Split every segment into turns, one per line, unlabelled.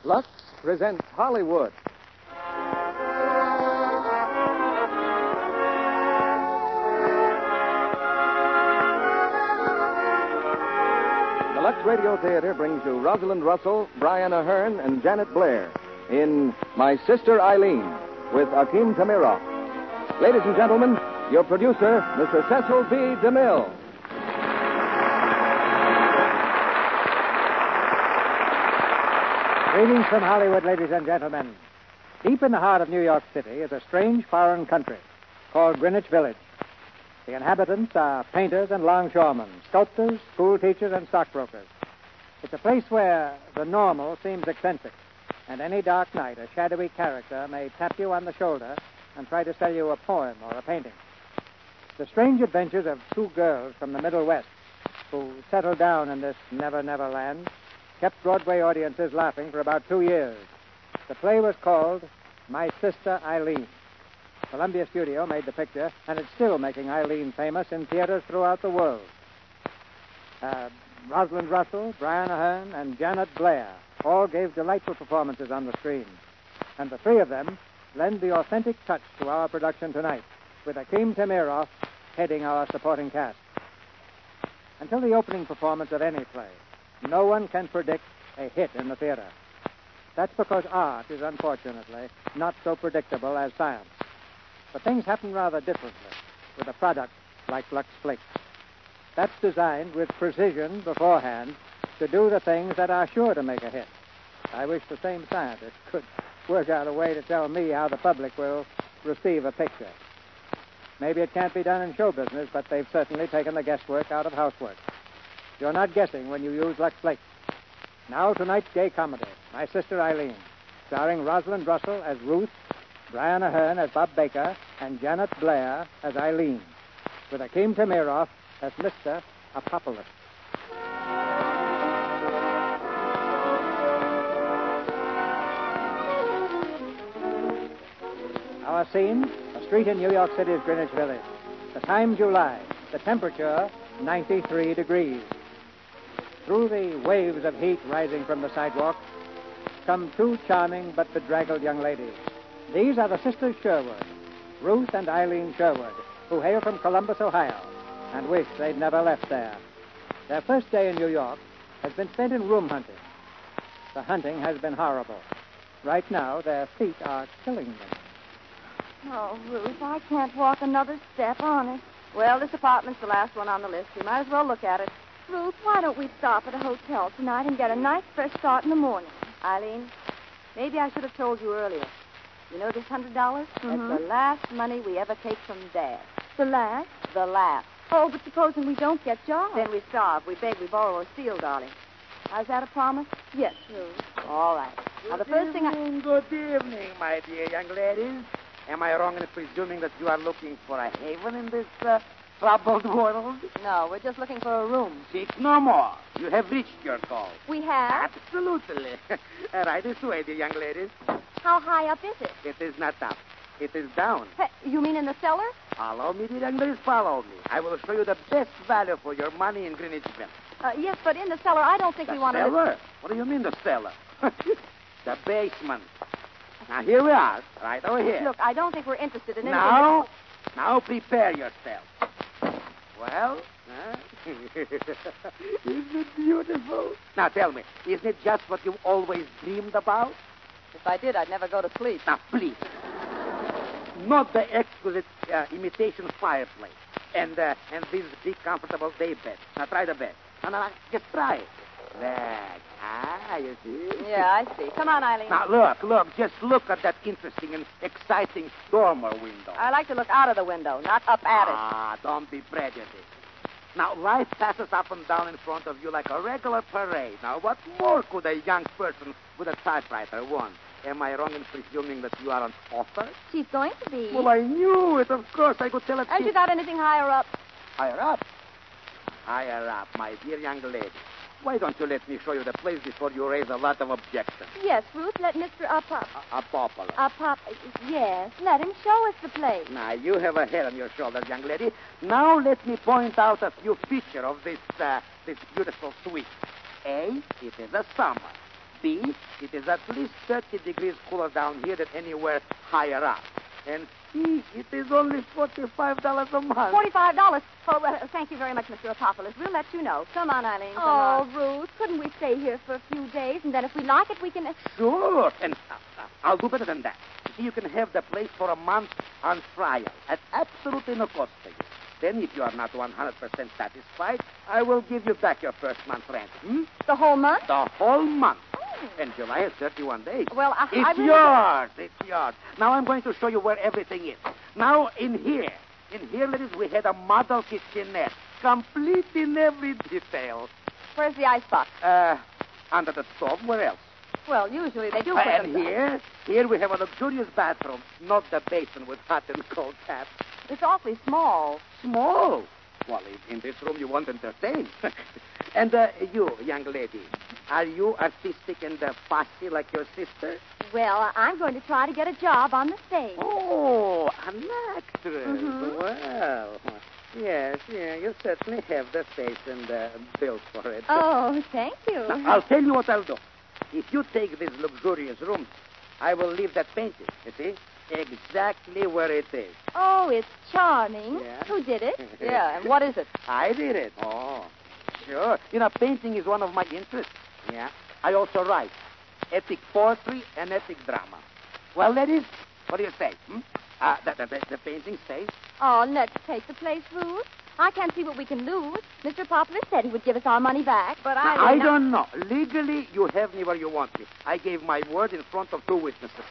Lux presents Hollywood. The Lux Radio Theater brings you Rosalind Russell, Brian Ahern, and Janet Blair in My Sister Eileen with Akim Tamiroff. Ladies and gentlemen, your producer, Mr. Cecil B. DeMille.
Greetings from Hollywood, ladies and gentlemen. Deep in the heart of New York City is a strange foreign country called Greenwich Village. The inhabitants are painters and longshoremen, sculptors, school teachers, and stockbrokers. It's a place where the normal seems eccentric, and any dark night a shadowy character may tap you on the shoulder and try to sell you a poem or a painting. The strange adventures of two girls from the Middle West who settled down in this never-never land kept Broadway audiences laughing for about 2 years. The play was called My Sister Eileen. Columbia Studio made the picture, and it's still making Eileen famous in theaters throughout the world. Rosalind Russell, Brian Ahern, and Janet Blair all gave delightful performances on the screen. And the three of them lend the authentic touch to our production tonight, with Akim Tamiroff heading our supporting cast. Until the opening performance of any play, no one can predict a hit in the theater. That's because art is, unfortunately, not so predictable as science. But things happen rather differently with a product like Lux Flakes. That's designed with precision beforehand to do the things that are sure to make a hit. I wish the same scientist could work out a way to tell me how the public will receive a picture. Maybe it can't be done in show business, but they've certainly taken the guesswork out of housework. You're not guessing when you use Lux Flakes. Now tonight's gay comedy, My Sister Eileen, starring Rosalind Russell as Ruth, Brian Ahern as Bob Baker, and Janet Blair as Eileen, with Akim Tamiroff as Mr. Apopolis. Our scene, a street in New York City's Greenwich Village. The time, July. The temperature, 93 degrees. Through the waves of heat rising from the sidewalk come two charming but bedraggled young ladies. These are the sisters Sherwood, Ruth and Eileen Sherwood, who hail from Columbus, Ohio, and wish they'd never left there. Their first day in New York has been spent in room hunting. The hunting has been horrible. Right now, their feet are killing them.
Oh, Ruth, I can't walk another step, honest. Well, this apartment's the last one on the list. We might as well look at it. Ruth, why don't we stop at a hotel tonight and get a nice fresh start in the morning? Eileen, maybe I should have told you earlier. You know this $100? Mm-hmm. That's the last money we ever take from Dad. The last? The last. Oh, but supposing we don't get jobs. Then we starve. We beg, we borrow, or steal, darling. Is that a promise? Yes, Ruth. All right. Now, the first thing
Good evening, my dear young ladies. Am I wrong in presuming that you are looking for a haven in this troubled world?
No, we're just looking for a room.
Seek no more. You have reached your goal.
We have?
Absolutely. Right this way, dear young ladies.
How high up is it?
It is not up. It is down.
Hey, you mean in the cellar?
Follow me, dear young ladies. Follow me. I will show you the best value for your money in Greenwich Village.
Yes, but in the cellar, I don't think we want to...
The cellar? What do you mean, the cellar? The basement. Now, here we are, right over here.
Look, I don't think we're interested in anything...
Now prepare yourself. Well, isn't it beautiful? Now, tell me, isn't it just what you've always dreamed about?
If I did, I'd never go to sleep.
Now, please. Not the exquisite imitation fireplace and these big, comfortable day beds. Now, try the bed. Now, just try it. There. You see?
Yeah, I see. Come on, Eileen.
Now, look. Just look at that interesting and exciting dormer window.
I like to look out of the window, not up at it.
Don't be prejudiced. Now, life passes up and down in front of you like a regular parade. Now, what more could a young person with a typewriter want? Am I wrong in presuming that you are an author?
She's going to be.
Well, I knew it. Of course, I could tell it.
Have you got anything higher up?
Higher up? Higher up, my dear young lady. Why don't you let me show you the place before you raise a lot of objections?
Yes, Ruth, let Mr.
Apopolis.
Yes, let him show us the place.
Now, you have a head on your shoulders, young lady. Now let me point out a few features of this beautiful suite. A, it is a summer. B, it is at least 30 degrees cooler down here than anywhere higher up. And C, it is only $45 a month.
$45. Oh, thank you very much, Mr. Apopoulos. We'll let you know. Come on, Eileen. Come on. Ruth, couldn't we stay here for a few days, and then if we like it, we can...
Sure. And I'll do better than that. You see, you can have the place for a month on trial at absolutely no cost to you. Then, if you are not 100% satisfied, I will give you back your first month's rent.
The whole month?
The whole month. And July is 31 days.
Well,
It's yours. It's yours. Now I'm going to show you where everything is. Now, in here, ladies, we had a model kitchenette, complete in every detail.
Where's the icebox?
Under the stove. Where else?
Well, usually they do put
And
them
here we have a luxurious bathroom, not the basin with hot and cold taps.
It's awfully small.
Small. Well, in this room you won't entertain. And you, young lady, are you artistic and fussy like your sister?
Well, I'm going to try to get a job on the stage.
Oh, an actress.
Mhm.
Well, yes, you certainly have the face and build for it.
Oh, thank you.
Now, I'll tell you what I'll do. If you take this luxurious room, I will leave that painting, you see, exactly where it is.
Oh, it's charming.
Yeah.
Who did it?
Yeah,
and what is it?
I did it. Oh, sure. You know, painting is one of my interests. Yeah. I also write epic poetry and epic drama. Well, ladies, what do you say? The painting stays.
Oh, let's take the place, Ruth. I can't see what we can lose. Mr. Poplar said he would give us our money back, but
I don't know. Legally, you have me where you want me. I gave my word in front of 2 witnesses.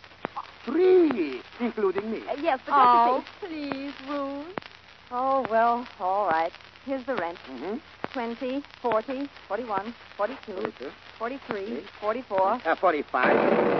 3, including me.
Yes, but don't you see? Please, Ruth. Oh, well, all right. Here's the rent. 20, 40, 41, 42, 43, 44.
45.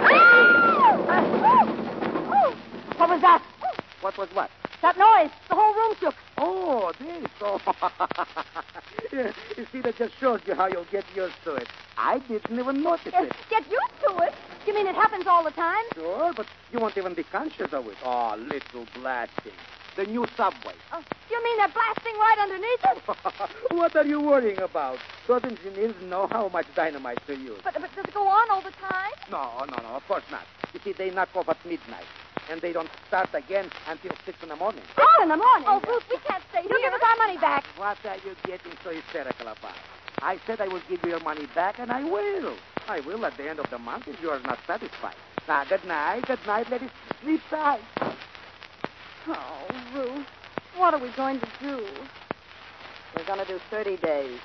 What was that?
What was what?
That noise. The whole room shook.
Oh, this. Oh. Yeah, you see, that just shows you how you'll get used to it. I didn't even notice it.
Get used to it? You mean it happens all the time?
Sure, but you won't even be conscious of it. Oh, little blasting. The new subway.
Oh, you mean they're blasting right underneath us?
What are you worrying about? Those engineers know how much dynamite to use.
But does it go on all the time?
No, of course not. You see, they knock off at midnight, and they don't start again until 6 in the morning.
6 in the morning? Oh, Bruce, we can't stay here. You give us our money back.
What are you getting so hysterical about? I said I will give you your money back, and I will. I will at the end of the month if you are not satisfied. Now, good night, ladies. Sleep tight.
Oh, Ruth, what are we going to do?
We're going to do 30 days.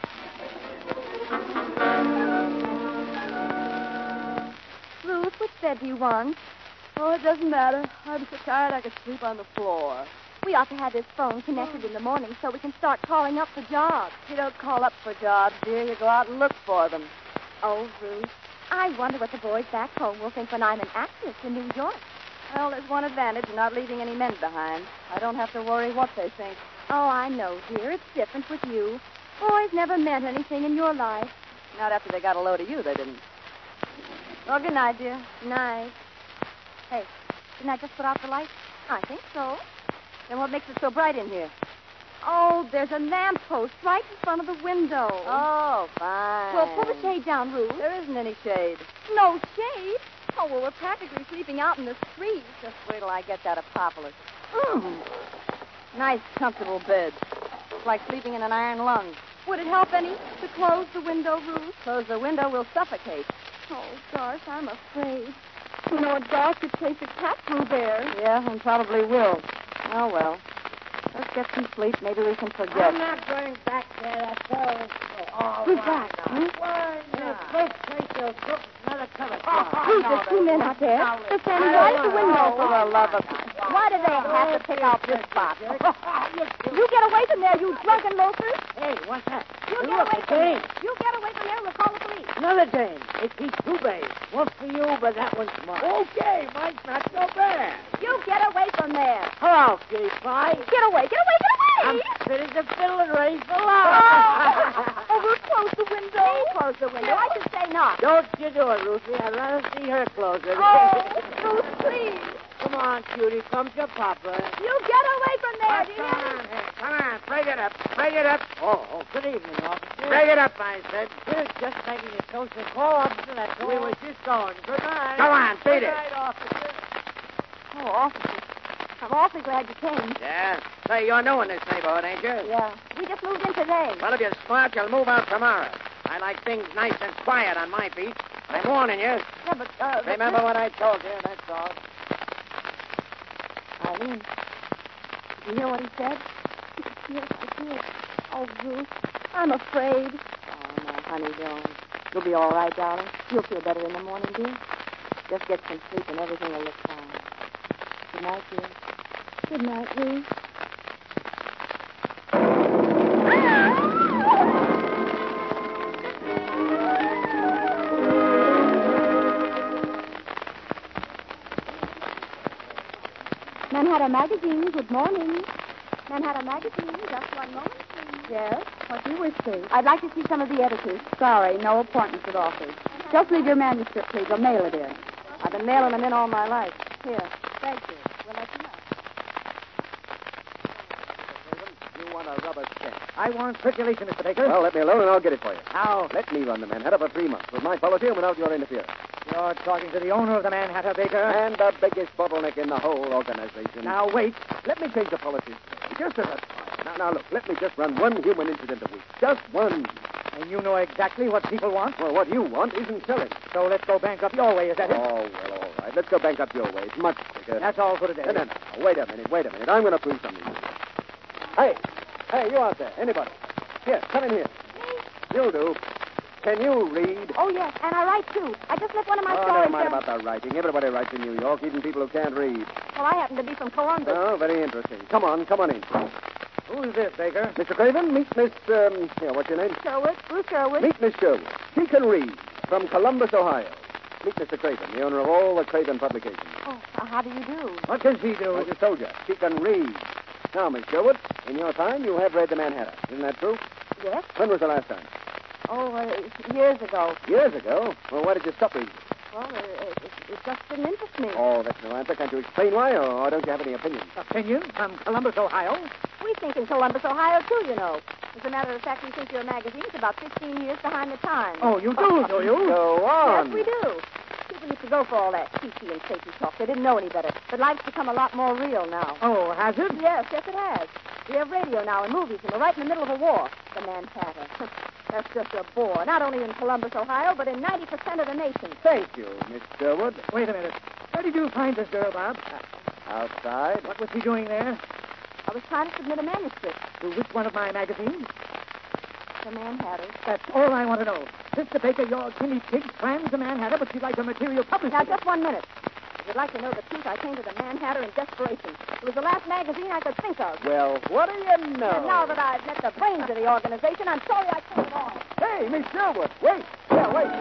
Ruth, which bed do you want?
Oh, it doesn't matter. I'm so tired I could sleep on the floor.
We ought to have this phone connected in the morning so we can start calling up for jobs.
You don't call up for jobs, dear. You go out and look for them.
Oh, Ruth, I wonder what the boys back home will think when I'm an actress in New York.
Well, there's one advantage in not leaving any men behind. I don't have to worry what they think.
Oh, I know, dear. It's different with you. Boys never meant anything in your life.
Not after they got a load of you, they didn't. Well, good night, dear.
Night. Hey, didn't I just put out the light? I think so.
Then what makes it so bright in here?
Oh, there's a lamppost right in front of the window.
Oh, fine.
Well, pull the shade down, Ruth.
There isn't any shade.
No shade? Oh, well, we're practically sleeping out in the street.
Just wait till I get that Apopoulos. Nice, comfortable bed. It's like sleeping in an iron lung.
Would it help any to close the window, Ruth?
Close the window, we'll suffocate.
Oh, gosh, I'm afraid. You know, a dog could chase a cat through there.
Yeah, and probably will. Oh, well. Let's get some sleep. Maybe we can forget.
I'm not going back there, that's all.
Who's that?
Why not? This place will cook another cover
Who's the 2 men out there? They're standing right at the window.
For the love of...
Why do they have to pick out this spot? You get away from there, you drunken loafers.
Hey, what's that?
You
Hey,
get
look,
away
a
from there.
dame.
You get away from there and we'll call the police.
Another dame. It keeps 2 bays. One for you, but that one's mine.
Okay, mine's not so bad.
You get away from there.
Hello, kitty pie.
Get away, get away, get away.
I'm fitting the fiddle and raise the
Oh,
line.
we'll close the window.
Close the window. I should say not.
Don't you do it, Ruthie. I'd rather see her close it.
Oh, Ruth, please.
Come on, cutie. Come to Papa.
You get away from there, do you
Come
hear me?
on, here. Come on. Break it up. Break it up.
Oh, good evening, officer.
Break it up, I said.
We're just making a social call, officer. That's all. We were just going. Good night.
Go on, beat
Good
it.
night, officer.
Oh, officer. I'm awfully glad you came.
Yeah? Say, you're new in this neighborhood, ain't you?
Yeah. We just moved in today.
Well, if you're smart, you'll move out tomorrow. I like things nice and quiet on my beat. I'm warning you.
Yeah, but,
Remember what I told you, that's all.
Eileen, did you hear what he said? Yes, I did. Oh, Ruth, I'm afraid. Oh, no, honey, don't. You'll be all right, darling. You'll feel better in the morning, dear. Just get some sleep and everything will look fine. Good night, dear. Good night, Ruth. Manhattan Magazine, good morning. Manhattan Magazine, just one moment, please. Yes, what do you wish, please? I'd like to see some of the editors. Sorry, no appointments at office. Just leave your manuscript, please, or mail it in. I've been mailing them in all my life. Here. Thank you. We'll let you know.
You want a rubber stamp.
I want circulation, Mr. Baker.
Well, let me alone and I'll get it for you.
How?
Let me run the Manhattan for 3 months with my policy and without your interference.
You're talking to the owner of the Manhattan, Baker.
And the biggest bottleneck in the whole organization.
Now, wait.
Let me change the policy. Just as a trial. Now, look, let me just run one human incident a week. Just one.
And you know exactly what people want.
Well, what you want isn't selling.
So let's go bankrupt your way, is that it?
Oh, well, all right. Let's go bankrupt your way. It's much quicker.
That's all for today.
No. Wait a minute. I'm going to prove something to you. Hey, you out there. Anybody? Here, come in here. You do. Can you read?
Oh, yes, and I write, too. I just left one of my
Oh,
stories
never mind
there.
about the writing. Everybody writes in New York, even people who can't read.
Well, I happen to be from Columbus.
Oh, very interesting. Come on in.
Who's this, Baker?
Mr. Craven, meet Miss, what's your name?
Sherwood, Ruth Sherwood.
Meet Miss Sherwood. She can read. From Columbus, Ohio. Meet Mr. Craven, the owner of all the Craven publications.
Oh, how do you do?
What can she do?
I just told you. She can read. Now, Miss Sherwood, in your time, you have read the Manhattan. Isn't that true?
Yes?
When was the last time?
Oh, years ago.
Years ago? Well, why did you stop reading?
Well, it just didn't interest me.
Oh, that's no answer. Can't you explain why, or don't you have any opinion?
Opinion from Columbus, Ohio?
We think in Columbus, Ohio, too, you know. As a matter of fact, we think your magazine's about 15 years behind the times.
Oh, you do you?
Go on.
Yes, we do. People used to go for all that cheeky and safety talk. They didn't know any better. But life's become a lot more real now.
Oh, has it?
Yes, it has. We have radio now and movies, and we're right in the middle of a war. The Manhattan. That's just a bore. Not only in Columbus, Ohio, but in 90% of the nation.
Thank you, Miss Sherwood.
Wait a minute. Where did you find this girl, Bob?
Outside.
What was she doing there?
I was trying to submit a manuscript.
To which one of my magazines?
The Manhattan.
That's all I want to know. Mr. Baker, your guinea pig plans the Manhattan, but she'd like her material published.
Now, just 1 minute. If you'd like to know the truth, I came to the Manhattan in desperation. It was the last magazine I could think of.
Well, what do you know?
And now that I've met the brains of the organization, I'm sorry I came along.
Hey, Miss Sherwood, wait. Yeah, wait.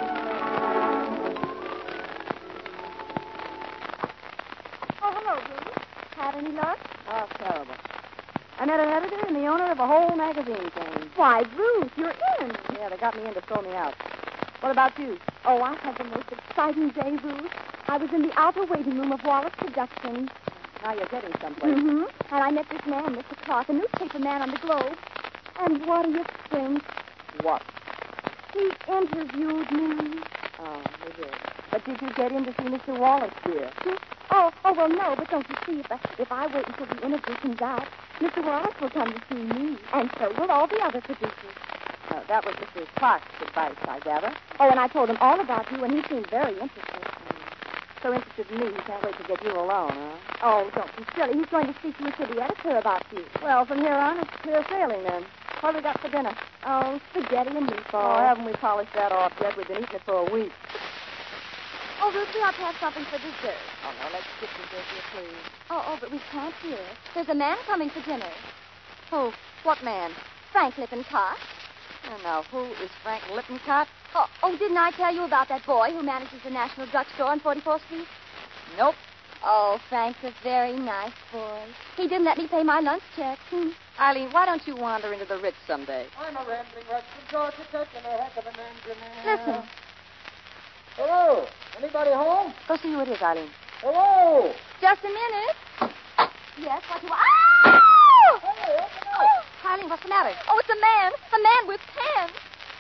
Oh, hello, Ruth. Had any luck? Oh, terrible. I met an editor and the owner of a whole magazine chain. Why, Ruth, you're in. Yeah, they got me in to throw me out. What about you? Oh, I had the most exciting day, Ruth. I was in the outer waiting room of Wallace Productions. Now you're getting someplace. Mm-hmm. And I met this man, Mr. Clark, a newspaper man on the Globe. And what do you think?
What?
He interviewed me. Oh, he did. But did you get in to see Mr. Wallace, dear? Oh, well, no, but don't you see, if I wait until the interview comes out, Mr. Wallace will come to see me, and so will all the other producers. That was Mr. Clark's advice, I gather. Oh, and I told him all about you, and he seemed very interested. So interested in me, he can't wait to get you alone, huh? Oh, don't be silly. He's going to speak to you to the editor about you. Well, from here on, it's clear sailing, then. What have we got for dinner? Oh, spaghetti and meatballs. Oh, haven't we polished that off yet? We've been eating it for a week. Oh, Ruth, we ought to have something for dessert. Oh, no, let's skip dessert here, please. Oh, but we can't hear. There's a man coming for dinner. Who? What man? Frank Lippincott. Oh, now, who is Frank Lippincott? Oh, didn't I tell you about that boy who manages the National Drugstore on 44th Street? Nope. Oh, Frank's a very nice boy. He didn't let me pay my lunch check.
Eileen, why don't you wander into the Ritz someday?
I'm a rambling wretch from Georgia Tech and a heck of an engineer.
Listen.
Hello. Anybody home?
Go see who it is, Eileen.
Hello!
Just a minute. Yes, what you want? Oh!
Hey, open up!
Eileen, what's the matter? Oh, it's a man. A man with pants.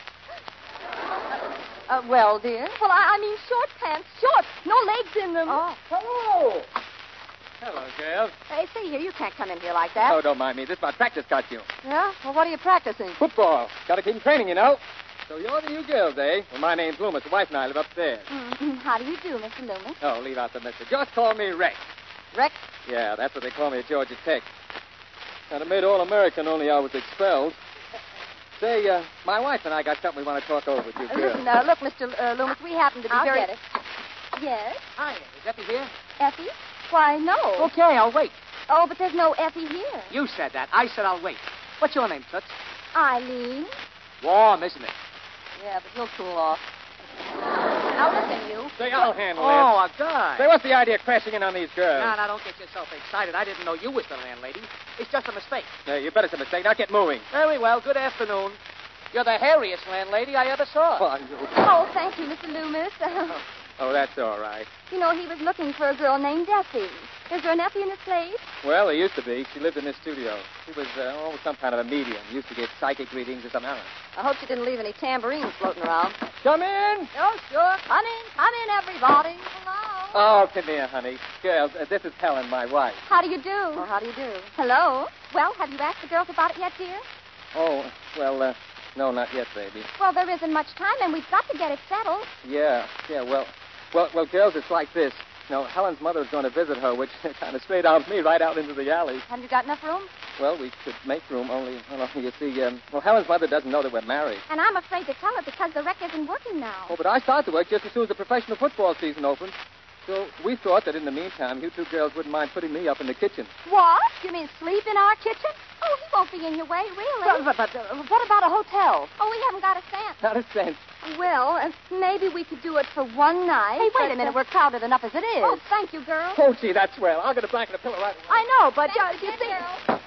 Well, dear? Well, I mean short pants. Short. No legs in them.
Oh.
Hello!
Hello, girls.
Hey, see here, you can't come in here like that.
Oh, don't mind me. This is my practice costume.
Yeah? Well, what are you practicing?
Football. Got to keep in training, you know. So you're the you girls, eh? Well, my name's Loomis. The wife and I live upstairs.
How do you do, Mr. Loomis?
Oh, leave out the mister. Just call me Rex.
Rex?
Yeah, that's what they call me at Georgia Tech. Kind of made All-American, only I was expelled. Say, my wife and I got something we want to talk over with you girls.
Listen, look, Mr. Loomis, we happen to be
I'll
very...
get it. Yes?
Hi, is Effie here?
Effie? Why, no.
Okay, I'll wait.
Oh, but there's no Effie here.
You said that. I said I'll wait. What's your name, Toots?
Eileen?
Warm, isn't it?
Yeah, but he'll cool off. Now, listen, you.
Say, I'll handle
Oh,
it.
a guy.
Say, what's the idea of crashing in on these girls?
No, don't get yourself excited. I didn't know you was the landlady. It's just a mistake.
Hey, you bet it's a mistake. Now get moving.
Very well. Good afternoon. You're the hairiest landlady I ever saw.
Oh, you...
Oh, thank you, Mr. Loomis.
Oh, that's all right.
You know, he was looking for a girl named Effie. Is there an Effie in this place?
Well, there used to be. She lived in this studio. She was, some kind of a medium. Used to give psychic readings or something. I don't know.
I hope you didn't leave any tambourines floating around.
Come in.
Oh, sure. Come in, everybody. Hello.
Oh, come here, honey. Girls, this is Helen, my wife.
How do you do?
Well, how do you do?
Hello? Well, have you asked the girls about it yet, dear?
Oh, well, no, not yet, baby.
Well, there isn't much time, and we've got to get it settled.
Yeah, well, girls, it's like this. No, Helen's mother is going to visit her, which kind of straight out me right out into the alley.
Have you got enough room?
Well, we could make room, only, you see, Helen's mother doesn't know that we're married.
And I'm afraid to tell her because the rec isn't working now.
Oh, but I start to work just as soon as the professional football season opens. So we thought that in the meantime, you two girls wouldn't mind putting me up in the kitchen.
What? You mean sleep in our kitchen? Oh, he won't be in your way, really.
But what about a hotel?
Oh, we haven't got a cent.
Not a cent.
Well, maybe we could do it for one night.
Hey, wait
but,
a minute. We're crowded enough as it is.
Oh, thank you, girl.
Oh, gee, that's swell. I'll get a blanket and a pillow right away.
I know, but
Thank
you
you,
see...
girl.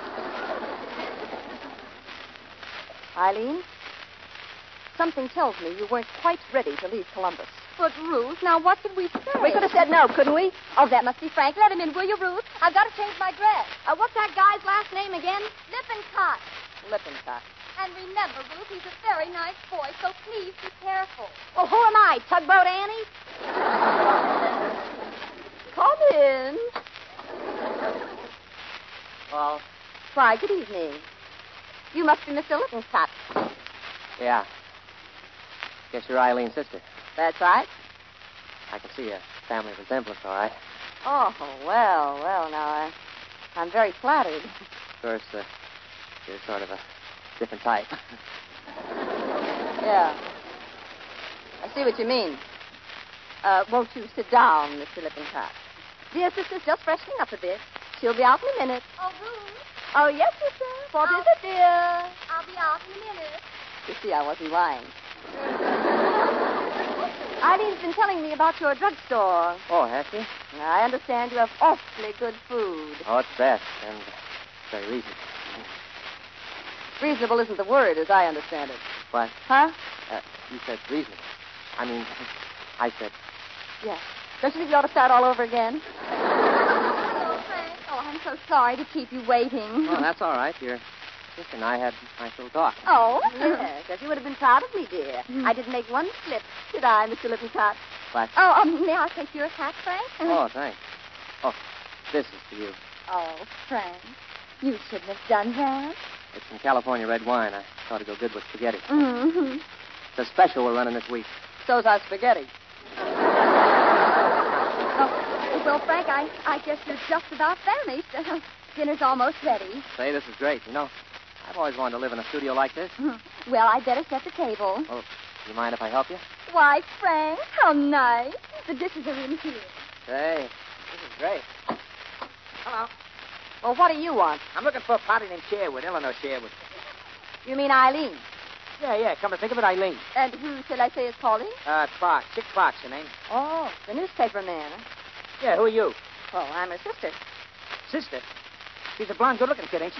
Eileen, something tells me you weren't quite ready to leave Columbus.
But, Ruth, now what could we say?
We could have said no, couldn't we?
Oh, that must be Frank. Let him in, will you, Ruth? I've got to change my dress. What's that guy's last name again? Lippincott.
Lippincott.
And remember, Ruth, he's a very nice boy, so please be careful.
Well, who am I, Tugboat Annie? Come in.
Well,
Why, good evening. You must be Mr. Lippincott.
Yeah. Guess you're Eileen's sister.
That's right.
I can see a family resemblance, all right.
Oh, well, now, I'm very flattered.
Of course, you're sort of a different type.
Yeah. I see what you mean. Won't you sit down, Mr. Lippincott? Dear sister's just freshening up a bit. She'll be out in a minute.
Oh, Ruth,
Oh, yes, sister. What is it, dear?
I'll be out in a minute.
You see, I wasn't lying. Eileen's been telling me about your drugstore.
Oh, has she?
I understand you have awfully good food.
Oh, it's best, and very reasonable.
Reasonable isn't the word, as I understand it.
What?
Huh?
You said reasonable. I said...
Yes. Don't you think you ought to start all over again?
Hello, Frank. Oh, I'm so sorry to keep you waiting.
Oh, that's all right. Your sister and I had a nice little talk.
Oh, yes. Yes, you would have been proud of me, dear. I didn't make one slip, did I, Mr. Lippincott?
What?
Oh, may I take your hat, Frank?
Oh, thanks. Oh, this is for you.
Oh, Frank, you shouldn't have done that.
It's some California red wine. I thought it'd go good with spaghetti.
Mm-hmm.
It's a special we're running this week.
So's our spaghetti.
Well, Frank, I guess you're just about finished. Dinner's almost ready.
Say, this is great. You know, I've always wanted to live in a studio like this.
Well, I'd better set the table.
Oh, do you mind if I help you?
Why, Frank, how nice. The dishes are in here.
Say, this is great.
hello.
Well, what do you want?
I'm looking for a party named Sherwood, Eleanor Sherwood.
You mean Eileen?
Yeah, come to think of it, Eileen.
And who shall I say is calling?
Fox. Chick Fox, her name.
Oh, the newspaper man. Huh?
Yeah, who are you?
Oh, I'm her sister.
Sister? She's a blonde, good-looking kid, ain't she?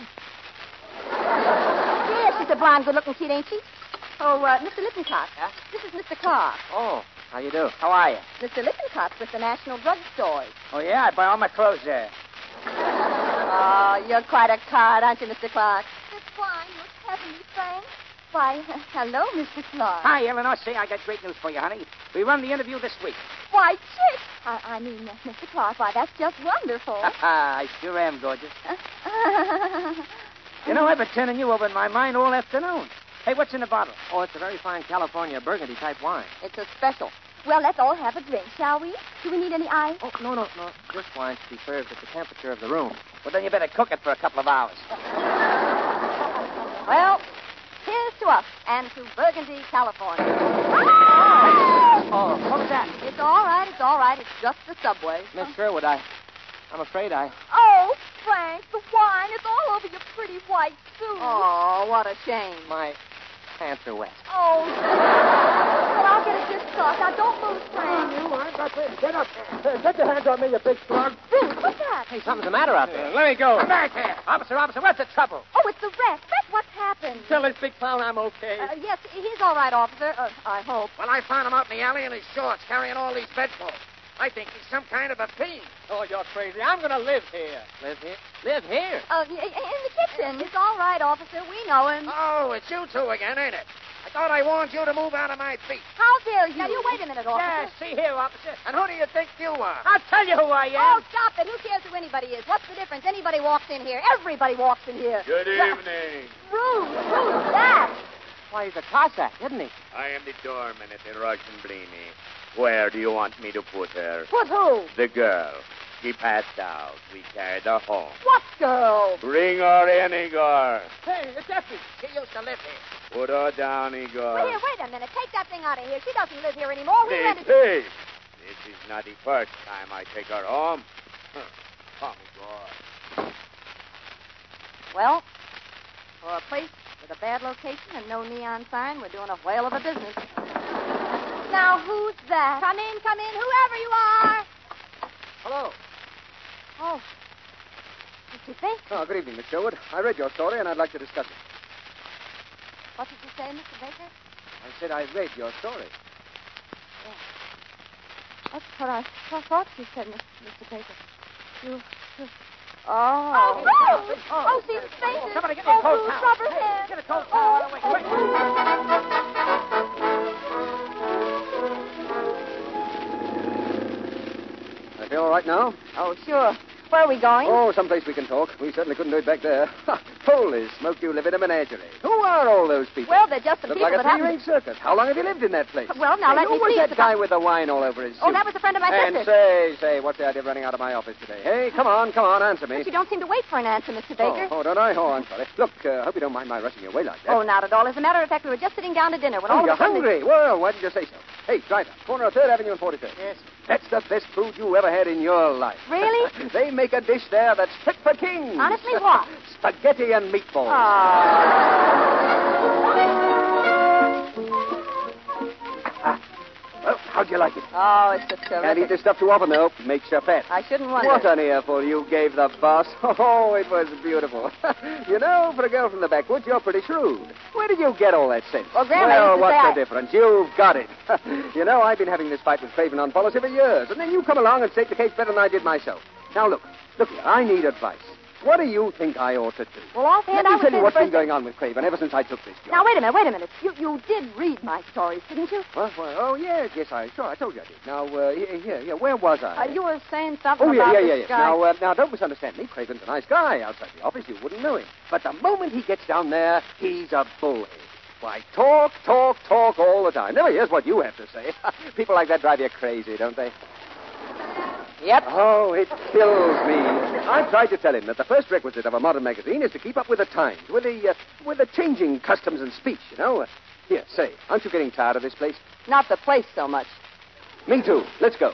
Yes, she's a blonde, good-looking kid, ain't she? Oh, Mr. Lippincott.
Yeah?
This is Mr. Clark.
Oh, How you do?
How are you?
Mr. Lippincott with the National Drug Stores.
Oh, yeah? I buy all my clothes there.
Oh, you're quite a card, aren't you, Mr. Clark?
This wine looks heavenly, Frank.
Why, hello, Mr. Clark.
Hi, Eleanor. Say, I got great news for you, honey. We run the interview this week.
Why, Chick. I mean, Mr. Clark, why, that's just wonderful.
I sure am, gorgeous. You know, I've been turning you over in my mind all afternoon. Hey, what's in the bottle?
Oh, it's a very fine California Burgundy type wine.
It's a special.
Well, let's all have a drink, shall we? Do we need any ice?
Oh, no. This wine should be served at the temperature of the room.
Well, then you better cook it for a couple of hours.
Well, here's to us and to Burgundy, California.
Oh, what was that?
It's all right, it's all right. It's just the subway.
Miss Sherwood, I'm afraid I...
Oh, Frank, the wine is all over your pretty white suit.
Oh, what a shame.
My pants are wet.
Oh, well, I'll get a dishcloth. Now, don't move, Frank.
Get up. Get your hands on me, you big slug.
Ruth, what's that?
Hey, something's the matter out there.
Let me go.
Come back here. Officer, what's the trouble?
Oh, it's the wreck. That's what's happened.
Tell this big clown I'm okay.
Yes, he's all right, officer. I hope.
Well, I found him out in the alley in his shorts carrying all these bedposts. I think he's some kind of a fiend.
Oh, you're crazy. I'm going to live here.
Live here? Live here?
In the kitchen. It's all right, officer. We know him.
Oh, it's you two again, ain't it? I thought I warned you to move out of my feet.
How dare you? Now, you wait a minute, officer.
Yeah, see here, officer. And who do you think you are? I'll tell you who I
Oh,
am.
stop it. Who cares who anybody is? What's the difference? Anybody walks in here. Everybody walks in here.
Good evening.
Rude, that.
Why, he's a Cossack, isn't he?
I am the doorman at the Russian Blini. Where do you want me to put her?
Put who?
The girl. She passed out. We carried her home.
What girl?
Bring her in, Igor.
Hey, it's Effie.
She used to live here.
Put her down, Igor.
Wait a minute. Take that thing out of here. She doesn't live here anymore. We
Hey,
rented...
hey. This is not the first time I take her home. Come, Igor.
Well, for a place with a bad location and no neon sign, we're doing a whale of a business.
Now, who's that?
Come in, whoever you are.
Hello.
Oh. Mr. Baker.
Oh, good evening, Miss Sherwood. I read your story, and I'd like to discuss it.
What did you say, Mr. Baker?
I said I read your story.
That's what I thought you said, Mr. Baker. You...
Oh.
Oh, Ruth! Oh, see the faces.
Somebody get me a
Oh,
cold
Ruth,
towel.
rubber hands.
Get a cold towel out of the way. Quick.
I feel all right now?
Oh, sure. Where are we going?
Oh, someplace we can talk. We certainly couldn't do it back there. Holy smoke, you live in a menagerie. Who are all those people?
Well, they're just the
Look
people
like a
that happen
three-ring circus. How long have you lived in that place?
Well, now,
Hey,
let me
who was
see.
that guy with the wine all over his suit?
Oh, that was a friend of my
And
sister's.
say, what's the idea of running out of my office today? Hey, come on, answer me.
But you don't seem to wait for an answer, Mr. Baker.
Oh, don't I? Oh, I'm sorry. Look, hope you don't mind my rushing you away like that.
Oh, not at all. As a matter of fact, we were just sitting down to dinner when all
you're
of a sudden...
hungry. Well, why didn't you say so? Hey, driver, corner of 3rd Avenue and 43rd.
Yes.
That's the best food you ever had in your life.
Really?
They make a dish there that's fit for kings.
Honestly, what?
Spaghetti and meatballs. Well, how'd you like it?
Oh, it's just
Can't eat
terrific.
this stuff too often, though. Makes you fat.
I shouldn't wonder.
What an earful you gave the boss. Oh, it was beautiful. You know, for a girl from the backwoods, you're pretty shrewd. Where did you get all that sense?
Well, Grandma
well,
used to
what's
say
the difference? You've got it. You know, I've been having this fight with Craven on policy for years, and then you come along and state the case better than I did myself. Now, look here. I need advice. What do you think I ought to do?
Well, offhand,
Let
I
me
would
tell
say
you what's
the
been
first...
going on with Craven ever since I took this job.
Now, wait a minute. You did read my stories, didn't you?
Oh, yes, I told you I did. Now, here, where was I?
You were saying something
Oh,
about
yeah.
this guy.
Now, don't misunderstand me. Craven's a nice guy. Outside the office, you wouldn't know him. But the moment he gets down there, he's a bullhead. Why, talk all the time. Never hears what you have to say. People like that drive you crazy, don't they?
Yep.
Oh, it kills me. I've tried to tell him that the first requisite of a modern magazine is to keep up with the times, with the changing customs and speech, you know. Here, say, aren't you getting tired of this place?
Not the place so much.
Me too. Let's go.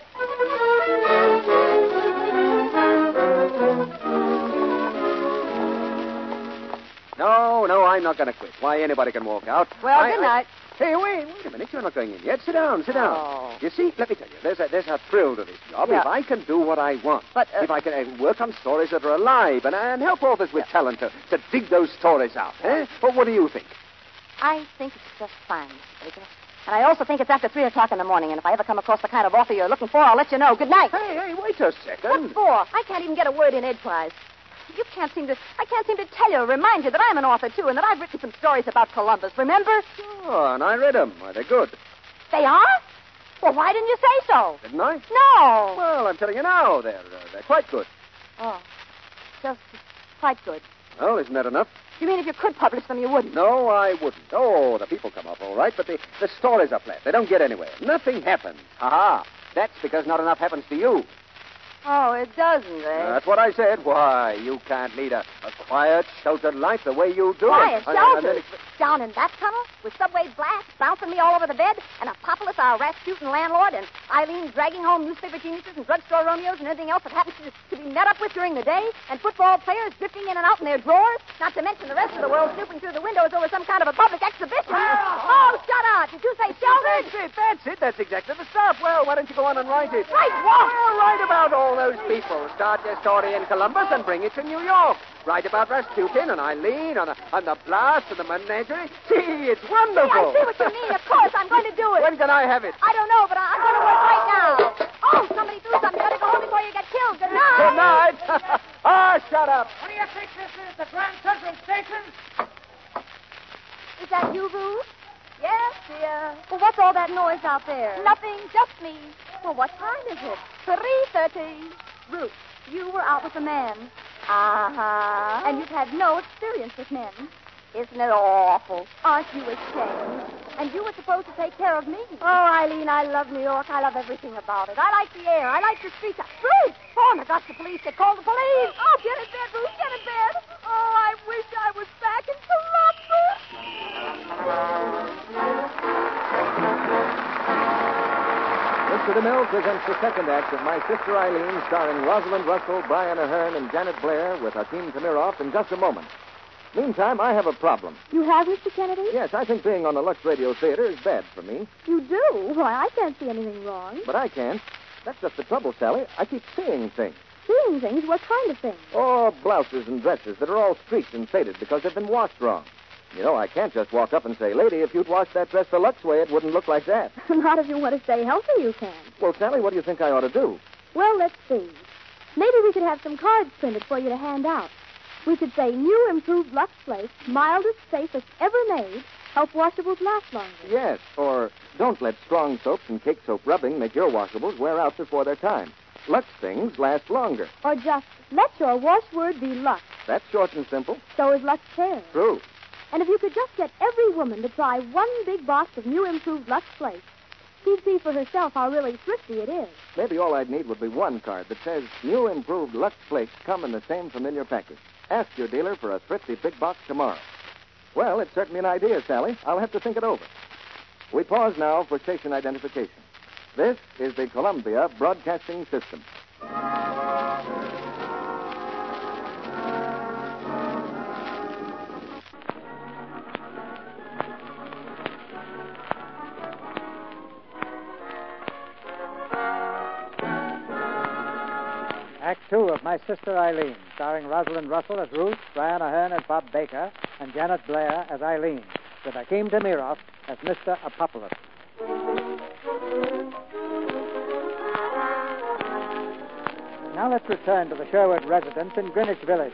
No, I'm not going to quit. Why, anybody can walk out.
Well, good night.
Hey, wait a minute. You're not going in yet. Sit down.
Oh.
You see, let me tell you, there's a thrill to this job.
Yeah.
If I can do what I want.
But,
if I can work on stories that are alive and help authors with talent to dig those stories out. Eh? Well, what do you think?
I think it's just fine, Mr. Baker. And I also think it's after 3 o'clock in the morning, and if I ever come across the kind of offer you're looking for, I'll let you know. Good night.
Hey, wait a second.
What for? I can't even get a word in edgewise. I can't seem to tell you or remind you that I'm an author, too, and that I've written some stories about Columbus, remember?
Oh, and I read them. Why, they're good.
They are? Well, why didn't you say so?
Didn't I?
No.
Well, I'm telling you now. They're quite good.
Oh, just quite good.
Well, isn't that enough?
You mean if you could publish them, you wouldn't?
No, I wouldn't. Oh, the people come off all right, but the stories are flat. They don't get anywhere. Nothing happens. Ha-ha. That's because not enough happens to you.
Oh, it doesn't, eh?
That's what I said. Why, you can't lead a quiet, sheltered life the way you do.
Quiet, sheltered?
And
Down in that tunnel, with subway blasts bouncing me all over the bed, and Apopolis, our rat-shooting landlord, and Eileen dragging home newspaper geniuses and drugstore Romeos and anything else that happens to be met up with during the day, and football players drifting in and out in their drawers, not to mention the rest of the world snooping through the windows over some kind of a public exhibition. Oh, shut up. Did you say sheltered?
That's it. That's exactly the stuff. Well, why don't you go on and write it?
Right, what?
Well, write about all those people. Start your story in Columbus and bring it to New York. Write about Rasputin and Eileen and the blast and the menagerie. Gee, it's wonderful.
Hey, I see what you mean. Of course, I'm going to do it.
When can I have it?
I don't know, but I'm going to work right now. Oh, somebody threw something. Better go home before you get killed. Good night.
Good night. Shut up.
What do you think this is, the Grand Central Station?
Is that you, Ruth? Yes, dear. Well, what's all that noise out there? Nothing, just me. Well, what time is it? 3:30. Ruth, you were out with a man. Uh-huh. And you've had no experience with men. Isn't it awful? Aren't you ashamed? And you were supposed to take care of me. Oh, Eileen, I love New York. I love everything about it. I like the air. I like the streets. Ruth! Oh, my gosh, the police. They called the police. Oh, get in bed, Ruth. Get in bed. Oh, I wish I was back in Columbus.
Mr. DeMille presents the second act of My Sister Eileen, starring Rosalind Russell, Brian Ahern, and Janet Blair, with Hakeem Tamiroff in just a moment. Meantime, I have a problem.
You have, Mr. Kennedy?
Yes, I think being on the Lux Radio Theater is bad for me.
You do? Why, I can't see anything wrong.
But I can't. That's just the trouble, Sally. I keep seeing things.
Seeing things? What kind of things?
Oh, blouses and dresses that are all streaked and faded because they've been washed wrong. You know, I can't just walk up and say, lady, if you'd washed that dress the Lux way, it wouldn't look like that.
Not if you want to stay healthy, you can.
Well, Sally, what do you think I ought to do?
Well, let's see. Maybe we could have some cards printed for you to hand out. We could say, new improved Lux Flakes, mildest, safest ever made, help washables last longer.
Yes, or don't let strong soaps and cake soap rubbing make your washables wear out before their time. Lux things last longer.
Or just, let your wash word be Lux.
That's short and simple.
So is Lux Care.
True.
And if you could just get every woman to try one big box of new improved Lux Flakes, she'd see for herself how really thrifty it is.
Maybe all I'd need would be one card that says, new improved Lux Flakes come in the same familiar package. Ask your dealer for a thrifty big box tomorrow. Well, it's certainly an idea, Sally. I'll have to think it over. We pause now for station identification. This is the Columbia Broadcasting System.
Act 2 of My Sister Eileen, starring Rosalind Russell as Ruth, Brian Ahern as Bob Baker, and Janet Blair as Eileen, with Hakeem Tamiroff as Mr. Apopolis. Now let's return to the Sherwood residence in Greenwich Village.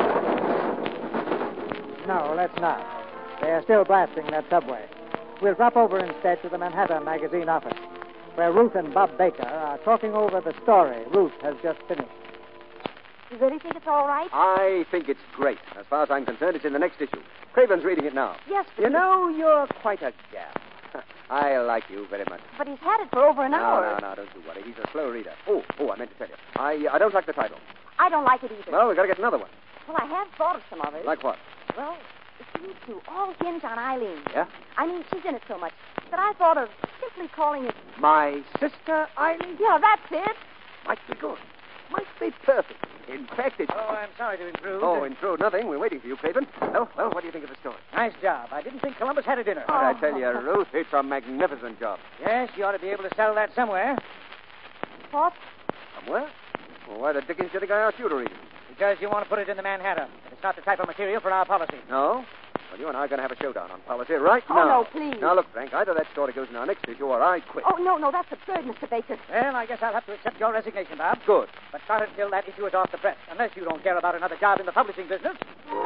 No, let's not. They are still blasting that subway. We'll drop over instead to the Manhattan Magazine office, where Ruth and Bob Baker are talking over the story Ruth has just finished.
You really think it's all right?
I think it's great. As far as I'm concerned, it's in the next issue. Craven's reading it now.
Yes, but
You know, you're quite a gal. I like you very much.
But he's had it for over an hour.
No, don't you worry. He's a slow reader. Oh, I meant to tell you. I don't like the title.
I don't like it either.
Well, we've got to get another one.
Well, I have thought of some others.
Like what?
Well, it seems to all hinge on Eileen.
Yeah?
I mean, she's in it so much that I thought of simply calling it...
My Sister Eileen?
Yeah, that's it.
Might be good. Might be perfect. In fact, it's...
Oh, I'm sorry to intrude.
Oh, intrude nothing. We're waiting for you, Craven. Well, what do you think of the story?
Nice job. I didn't think Columbus had a dinner.
What I tell you, Ruth, it's a magnificent job.
Yes, you ought to be able to sell that somewhere.
What?
Somewhere? Well, why the dickens did the guy ask you to read it?
Because you want to put it in the Manhattan. It's not the type of material for our policy.
No?
Well, you and I are going to have a showdown on policy right
Oh,
now.
no, please.
Now, look, Frank, either that story goes in our next issue or I quit.
Oh, no, that's absurd, Mr. Baker.
Well, I guess I'll have to accept your resignation, Bob.
Good.
But not until that issue is off the press, unless you don't care about another job in the publishing business.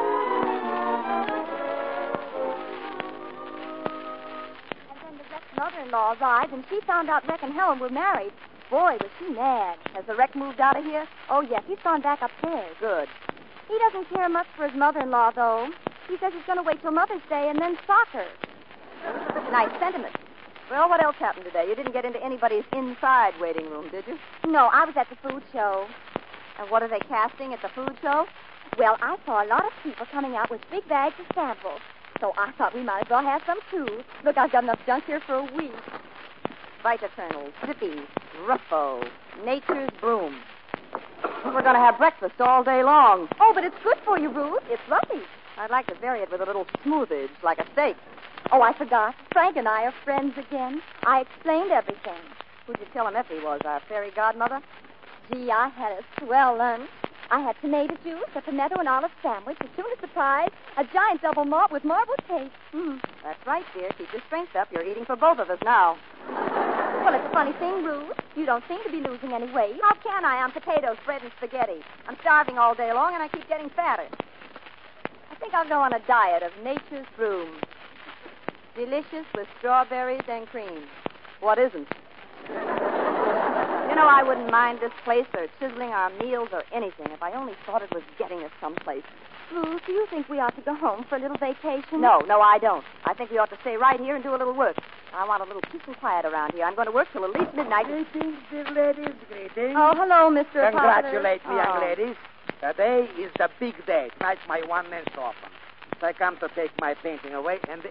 And then the Rex mother-in-law arrived, and she found out Rex and Helen were married. Boy, was she mad. Has the Rex moved out of here? Oh, yes, he's gone back upstairs.
Good.
He doesn't care much for his mother-in-law, though. He says he's going to wait till Mother's Day and then sock her.
Nice sentiment. Well, what else happened today? You didn't get into anybody's inside waiting room, did you?
No, I was at the food show.
And what are they casting at the food show?
Well, I saw a lot of people coming out with big bags of samples. So I thought we might as well have some, too. Look, I've got enough junk here for a week.
Vita-Kernels, Zippy, Ruffo, Nature's Broom. We're going to have breakfast all day long.
Oh, but it's good for you, Ruth. It's lovely.
I'd like to vary it with a little smoothage, like a steak.
Oh, I forgot. Frank and I are friends again. I explained everything.
Who'd you tell him Effie was, our fairy godmother?
Gee, I had a swell lunch. I had tomato juice, a pimento and olive sandwich, a tuna surprise, a giant double malt with marble cake.
That's right, dear. Keep your strength up. You're eating for both of us now.
Well, it's a funny thing, Ruth. You don't seem to be losing any weight.
How can I? I'm potatoes, bread, and spaghetti. I'm starving all day long, and I keep getting fatter. I think I'll go on a diet of Nature's Broom. Delicious with strawberries and cream. What isn't? You know, I wouldn't mind this place or chiseling our meals or anything if I only thought it was getting us someplace.
Ruth, do you think we ought to go home for a little vacation?
No, I don't. I think we ought to stay right here and do a little work. I want a little peace and quiet around here. I'm going to work till at least midnight.
Greetings, dear ladies, greetings.
Oh, hello, Mr.
Congratulate me,
Potter.
young ladies. Today is the big day. Tonight's my one-man open. So I come to take my painting away, and...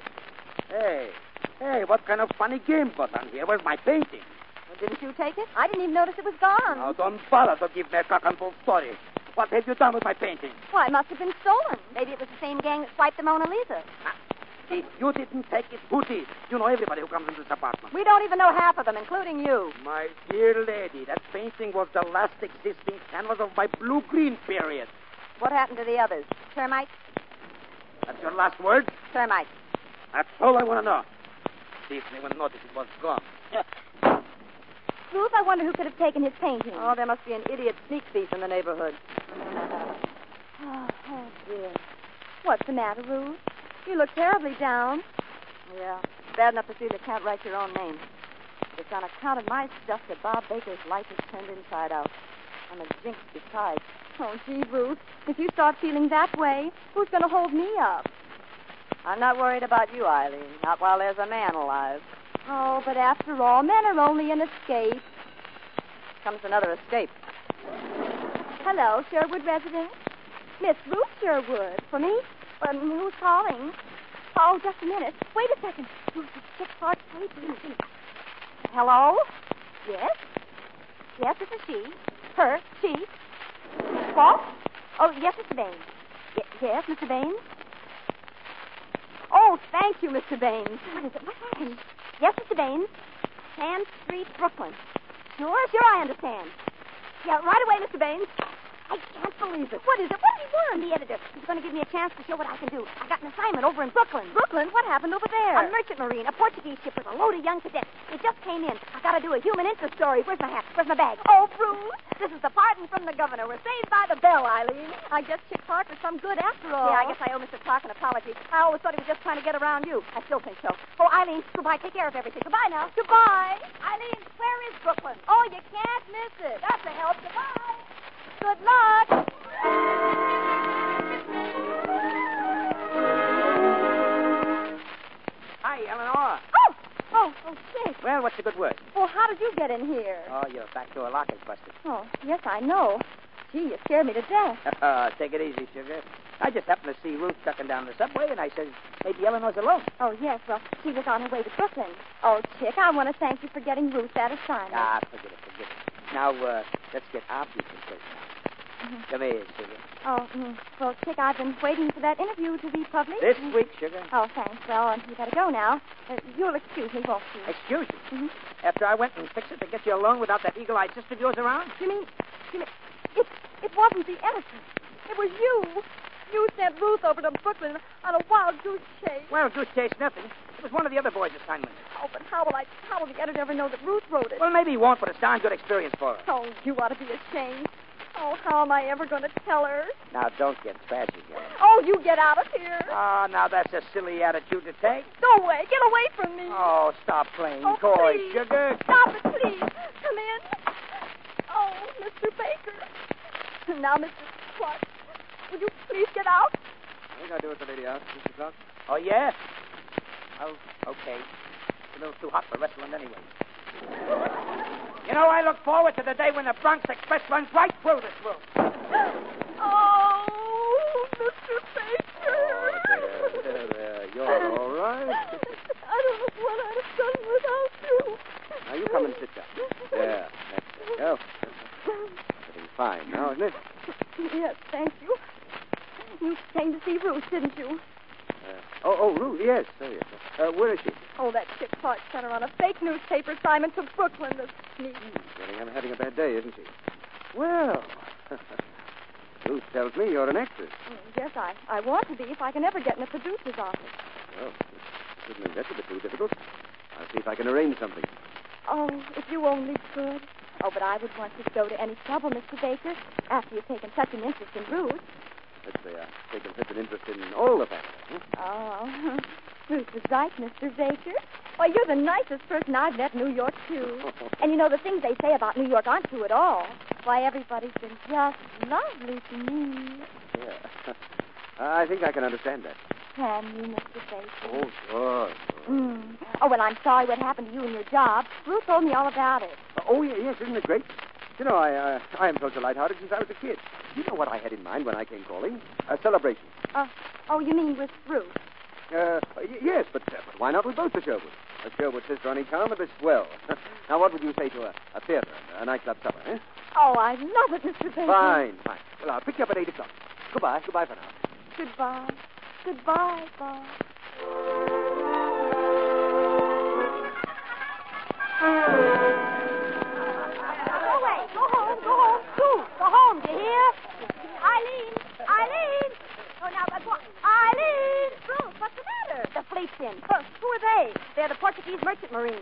Hey, what kind of funny game got on here? Where's my painting?
Well, didn't you take it?
I didn't even notice it was gone.
Now, don't bother to give me a cock and bull story. What have you done with my painting?
Why, it must have been stolen. Maybe it was the same gang that swiped the Mona Lisa.
If you didn't take it, who did? You know everybody who comes into this apartment.
We don't even know half of them, including you.
My dear lady, that painting was the last existing canvas of my blue-green period.
What happened to the others? Termites?
That's your last word?
Termites.
That's all I want to know. See if anyone noticed it was gone.
Ruth, I wonder who could have taken his painting.
Oh, there must be an idiot sneak thief in the neighborhood.
Oh, dear. What's the matter, Ruth? You look terribly down.
Yeah, bad enough to see they can't write your own name. It's on account of my stuff that Bob Baker's life is turned inside out. I'm a jinx besides.
Oh, gee, Ruth, if you start feeling that way, who's going to hold me up?
I'm not worried about you, Eileen. Not while there's a man alive.
Oh, but after all, men are only an escape.
Comes another escape.
Hello, Sherwood residence. Miss Ruth Sherwood. For me? Who's calling? Oh, just a minute. Wait a second. Ruth, it's 6 hard sleep.
Hello?
Yes? Yes, this is she. Her. She. What? Oh, yes, Mr. Baines. Yes, Mr. Baines? Oh, thank you, Mr. Baines. What is it? What happened? Yes, Mr. Baines. 10th Street, Brooklyn. Sure, I understand. Yeah, right away, Mr. Baines. I can't believe it. What is it? What did he want? The editor. He's going to give me a chance to show what I can do. I got an assignment over in Brooklyn. Brooklyn? What happened over there? A merchant marine, a Portuguese ship with a load of young cadets. It just came in. I got to do a human interest story. Where's my hat? Where's my bag? Oh, Bruce. This is the pardon from the governor. We're saved by the bell, Eileen. I guess Chick Clark was some good after all. Yeah, I guess I owe Mr. Clark an apology. I always thought he was just trying to get around you. I still think so. Oh, Eileen, goodbye. Take care of everything. Goodbye now. Goodbye. Eileen, where is Brooklyn? Oh, you can't miss it. That's a help. Goodbye. Good luck.
Hi, Eleanor.
Oh, Chick.
Well, what's the good word?
Well, how did you get in here?
Oh, your back door lock is busted.
Oh, yes, I know. Gee, you scared me to death.
Take it easy, sugar. I just happened to see Ruth ducking down the subway, and I said, maybe Eleanor's alone.
Oh, yes, well, she was on her way to Brooklyn. Oh, Chick, I want to thank you for getting Ruth that assignment.
Ah, forget it. Now, let's get our piece in place now. Come here, sugar.
Oh, well, Chick, I've been waiting for that interview to be published.
This week, sugar.
Oh, thanks. Well, you better go now. You'll excuse me, won't you?
Excuse you? After I went and fixed it to get you alone without that eagle-eyed sister of yours around?
You mean, it wasn't the editor. It was you. You sent Ruth over to Brooklyn on a wild goose chase.
Well, goose chase, nothing. It was one of the other boys' assignments.
Oh, but how will the editor ever know that Ruth wrote it?
Well, maybe he won't, but it's darn good experience for her.
Oh, you ought to be ashamed. Oh, how am I ever going to tell her?
Now, don't get trashy, Helen.
Oh, you get out of here.
Oh, now that's a silly attitude to take.
Go away. Get away from me.
Oh, stop playing
Oh,
coy,
please.
sugar.
Stop it, please. Come in. Oh, Mr. Baker. Now, Mr. Clark, would you please get out?
I think I'll do it the lady out, Mr. Clark.
Oh, yeah? Oh, okay. It's a little too hot for wrestling anyway. You know, I look forward to the day when the Bronx Express runs right through this room.
Oh, Mr. Baker.
There. You're all right.
I don't know what I'd have done without you.
Now, you come and sit down. There. That's it. Oh. Everything's fine now, isn't it?
Yes, thank you. You came to see Ruth, didn't you?
Ruth, yes. Oh, yes. Where is she?
Oh, that chick Clark sent her on a fake newspaper assignment to Brooklyn, the sneak.
I'm having a bad day, isn't she? Well, Ruth tells me you're an actress.
Yes, I want to be if I can ever get in a producer's office.
Well, certainly that's a bit too difficult. I'll see if I can arrange something.
Oh, if you only could. Oh, but I would want you to go to any trouble, Mr. Baker, after you've taken such an interest in Ruth.
Let's say I've taken such an interest in all the family.
Oh, Ruth was right, Mr. Baker. Why, you're the nicest person I've met in New York, too. And you know, the things they say about New York aren't true at all. Why, everybody's been just lovely to me.
Yeah. I think I can understand that.
Can you, Mr. Baker?
Oh, sure.
Oh, well, I'm sorry what happened to you and your job. Ruth told me all about it.
Oh, yes, isn't it great? You know, I am so lighthearted since I was a kid. You know what I had in mind when I came calling? A celebration.
Oh, you mean with Ruth?
Yes, but why not with both the Sherwoods? A Sherwood sister on each arm would be swell. Now, what would you say to a theater, a nightclub supper, eh?
Oh, I love it, Mr. Baker.
Fine. Well, I'll pick you up at 8 o'clock. Goodbye for now.
Goodbye, Bob. Go home, too. Go home, do you hear? Eileen! Oh, now, Eileen! Ruth, what's the matter? The fleet's in. Who are they? They're the Portuguese merchant marines.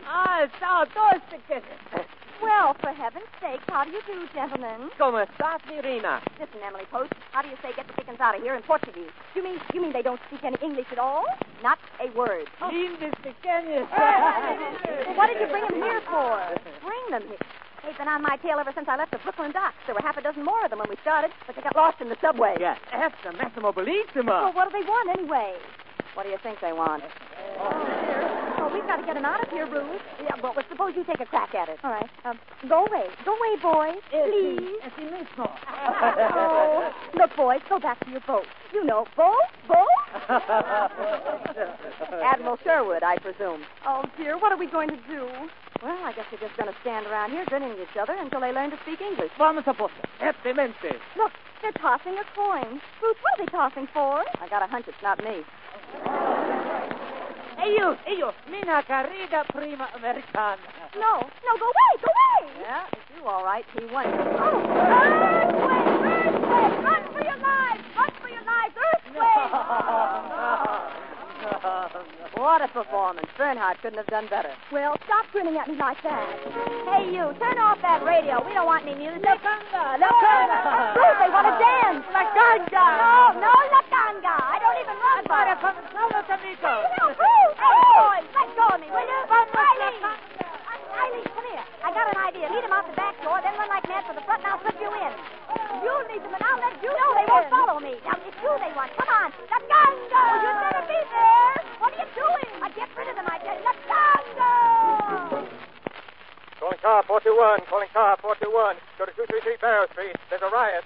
Well, for heaven's sake, how do you do, gentlemen?
¿Cómo estás, Irina?
Listen, Emily Post, how do you say get the chickens out of here in Portuguese? You mean they don't speak any English at all? Not a word.
Lindes pequeños.
What did you bring them here for? Bring them here? They've been on my tail ever since I left the Brooklyn docks. There were half a dozen more of them when we started, but they got lost in the subway.
Yeah, esta máximo bellissima.
Well, what do they want anyway? What do you think they want? Well, we've got to get them out of here, Ruth. Yeah, well, suppose you take a crack at it. All right. Go away, boys. Please. Oh, look, boys, go back to your boat. You know, boat? Admiral Sherwood, I presume. Oh, dear, what are we going to do? Well, I guess we're just going to stand around here grinning at each other until they learn to speak English.
Vamos a posta. Evidentemente.
Look, they're tossing a coin. Ruth, what are they tossing for? I got a hunch it's not me.
Ellos, mina carrera prima americana.
No, go away! Yeah, it's you, all right. He won. Oh, earthquake! Run for your lives! Earthquake! What a performance. Bernhardt couldn't have done better. Well, stop grinning at me like that. Hey, you, turn off that radio. We don't want any music. La Canga! Ruth, they want to dance. La Canga! No, La Canga. I don't even run for it. Hey, boys, let go of me, will you? Eileen, come here. I got an idea. Lead them out the back door, then run like mad for the front, and I'll slip you in. You lead them, and I'll let you. No, they won't follow me. Now, it's you they want. Come on. La Canga! Oh, you'd better be there. What are you doing? Get rid of them, I tell you. La Canga!
Calling car 421. Go to 233 Barrow Street. There's a riot.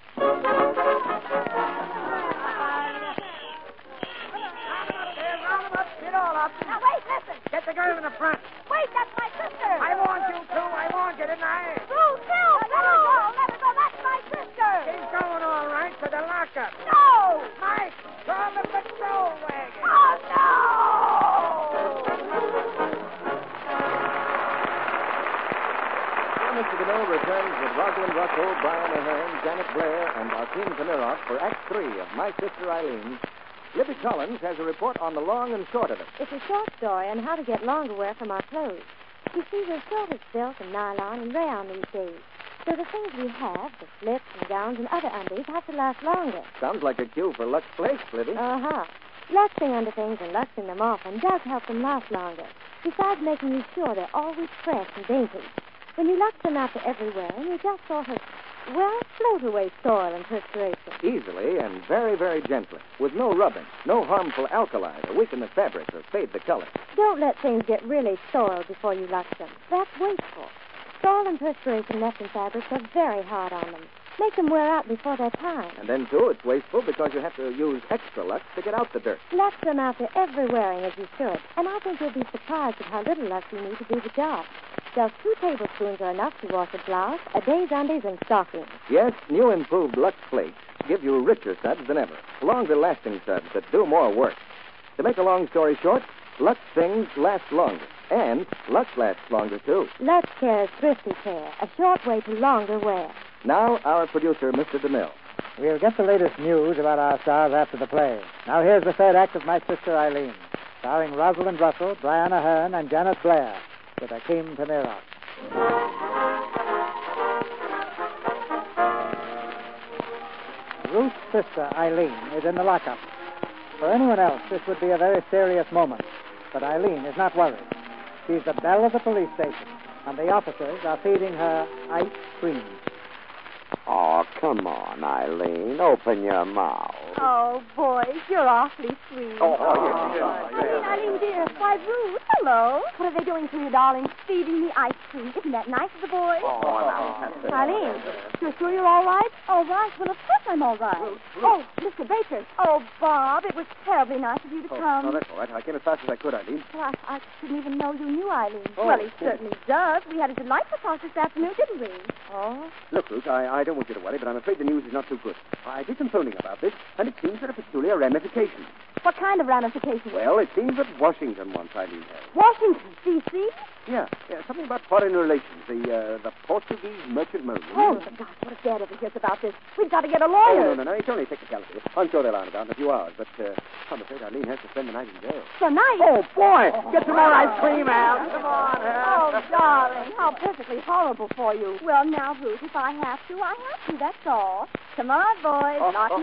Get all up.
Now, wait, listen.
Get the girl in the front.
Wait, that's my sister.
I warned you, too. I warned you, didn't I?
Ruth, no. Let her go. That's my sister.
She's going all right to the lockup.
No.
Mike, call the patrol wagon.
Oh, no.
Mr. DeMille returned returns with Rosalind Russell, Brian Ahern, Janet Blair, and Akim Tamiroff for Act 3 of My Sister Eileen. Libby Collins has a report on the long and short of it.
It's a short story on how to get longer wear from our clothes. You see, we're short of silk and nylon and rayon these days. So the things we have, the slips and gowns and other undies, have to last longer.
Sounds like a cue for Lux Flakes, Libby.
Uh-huh. Luxing under things and luxing them often does help them last longer, besides making you sure they're always fresh and dainty. When you lux them out to everywhere, you just sort of, float away soil and perspiration.
Easily and very, very gently, with no rubbing, no harmful alkali to weaken the fabric or fade the color.
Don't let things get really soiled before you lux them. That's wasteful. Soil and perspiration left in fabrics are very hard on them. Make them wear out before their time.
And then, too, it's wasteful because you have to use extra Lux to get out the dirt.
Lux them out to every wearing as you should, and I think you'll be surprised at how little Lux you need to do the job. Just 2 tablespoons are enough to wash a blouse, a day's undies, and stockings.
Yes, new improved Lux Flakes give you richer suds than ever, longer-lasting suds that do more work. To make a long story short, Lux things last longer, and Lux lasts longer, too.
Lux Care is thrifty care, a short way to longer wear.
Now, our producer, Mr. DeMille.
We'll get the latest news about our stars after the play. Now, here's the third act of My Sister Eileen, starring Rosalind Russell, Brian Ahern, and Janet Blair, with Akim Tamiroff. Ruth's sister, Eileen, is in the lockup. For anyone else, this would be a very serious moment. But Eileen is not worried. She's the belle of the police station, and the officers are feeding her ice cream.
Oh, come on, Eileen. Open your mouth.
Oh, boys, you're awfully sweet. Eileen, dear. Why, Ruth, hello. What are they doing to you, darling? Feeding me ice cream. Isn't that nice of the boys? Eileen, you're sure you're all right? All right. Well, of course I'm all right. Oh, Mr. Baker. Oh, Bob, it was terribly nice of you to come.
No, that's all right. I came as fast as I could, Eileen.
Well, I didn't even know you knew Eileen.
Oh,
well, he certainly does. We had a delightful talk this afternoon, didn't we? Oh?
Look, Ruth, I don't want you to worry, but I'm afraid the news is not too good. I did some phoning about this, and it seems there are peculiar ramifications.
What kind of ramifications?
Well, it seems that Washington wants Eileen held.
Washington, D.C.?
Yeah, something about foreign relations, the Portuguese merchant marine.
Oh, my gosh, what if Dad ever hears about this? We've got to get a lawyer.
Oh, no, it's only a technicality. I'm sure they'll iron it out in a few hours, but I'm afraid Eileen has to spend the night in jail.
Tonight?
Oh, boy! Get some more ice cream, Al. Come on, Al.
Oh, darling, how perfectly horrible for you. Well, now, Ruth, if I have to, I have to, that's all. Come on, boys, knock me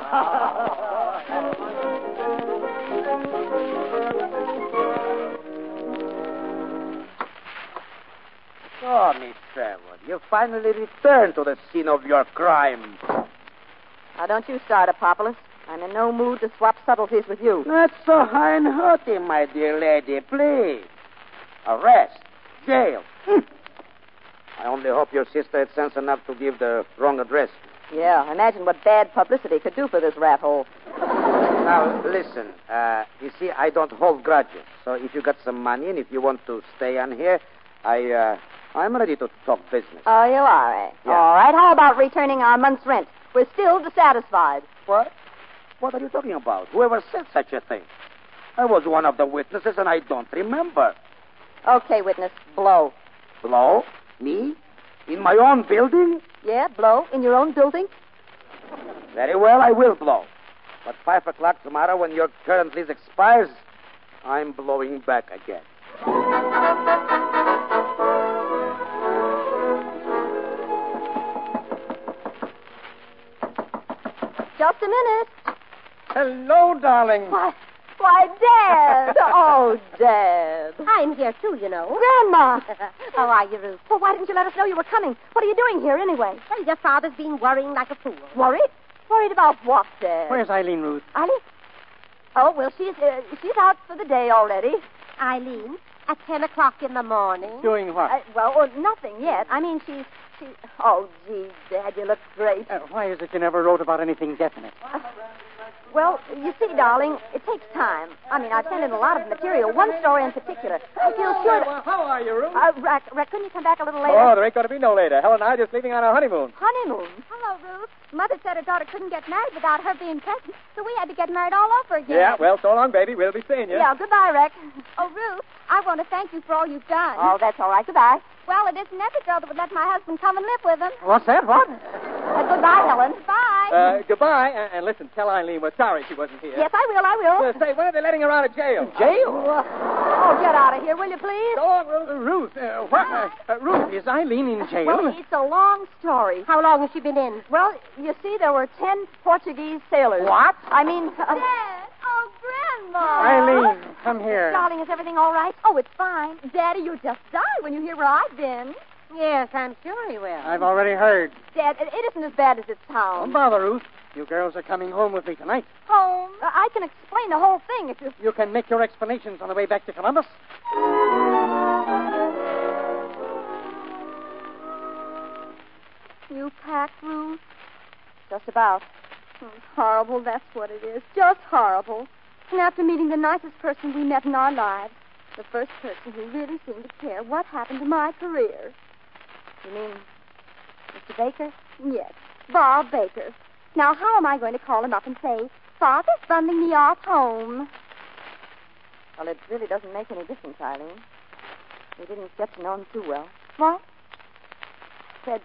Oh, Miss Trevor, you finally returned to the scene of your crime.
Now, don't you start, Apopolis. I'm in no mood to swap subtleties with you.
Not so high and haughty, my dear lady, please. Arrest. Jail. I only hope your sister had sense enough to give the wrong address.
Yeah, imagine what bad publicity could do for this rat hole.
Now, listen. You see, I don't hold grudges. So if you got some money and if you want to stay on here, I'm ready to talk business.
Oh, you are, eh?
Yeah.
All right, how about returning our month's rent? We're still dissatisfied.
What? What are you talking about? Whoever said such a thing? I was one of the witnesses, and I don't remember.
Okay, witness, blow.
Blow? Me? In my own building?
Yeah, blow in your own building?
Very well, I will blow. But 5 o'clock tomorrow, when your current lease expires, I'm blowing back again.
Just a minute.
Hello, darling.
Why, Dad. Oh, Dad.
I'm here, too, you know.
Grandma.
How are you, Ruth?
Well, why didn't you let us know you were coming? What are you doing here, anyway?
Well, your father's been worrying like a fool.
Worried? Worried about what, Dad?
Where's Eileen, Ruth?
Eileen? Oh, well, she's out for the day already.
Eileen, at 10 o'clock in the morning.
Doing what?
Nothing yet. I mean, she's... Oh, gee, Dad, you look great.
Why is it you never wrote about anything definite?
Well, you see, darling, it takes time. I mean, I've sent in a lot of material, one story in particular. I feel sure...
Well, how are you, Ruth?
Rack, couldn't you come back a little later?
Oh, there ain't going to be no later. Helen and I are just leaving on our honeymoon.
Honeymoon?
Hello, Ruth. Mother said her daughter couldn't get married without her being present, so we had to get married all over again.
Yeah, well, so long, baby. We'll be seeing you.
Yeah, goodbye, Rex.
Oh, Ruth, I want to thank you for all you've done.
Oh, that's all right. Goodbye.
Well, it isn't every girl that would let my husband come and live with them.
What's that? What?
Goodbye, Helen.
Bye.
Goodbye. And listen, tell Eileen we're sorry she wasn't here.
Yes, I will.
Say, when are they letting her out of jail?
Jail?
Oh, get out of here, will you, please?
Go on, Ruth. Ruth, is Eileen in jail?
Well, it's a long story.
How long has she been in?
Well, you see, there were 10 Portuguese sailors.
What?
I mean...
Dad! Oh, Grandma!
Eileen, come here.
Darling, is everything all right? Oh, it's fine. Daddy, you'll just die when you hear where I've been.
Yes, I'm sure he will.
I've already heard.
Dad, it isn't as bad as it sounds.
Don't bother, Ruth. You girls are coming home with me tonight.
Home? I can explain the whole thing if you...
You can make your explanations on the way back to Columbus.
You packed, Ruth?
Just about.
Oh, it's horrible, that's what it is. Just horrible. And after meeting the nicest person we met in our lives, the first person who really seemed to care what happened to my career.
You mean Mr. Baker?
Yes, Bob Baker. Now, how am I going to call him up and say, Father's bundling me off home?
Well, it really doesn't make any difference, Eileen. We didn't get to know him too well.
What?
Said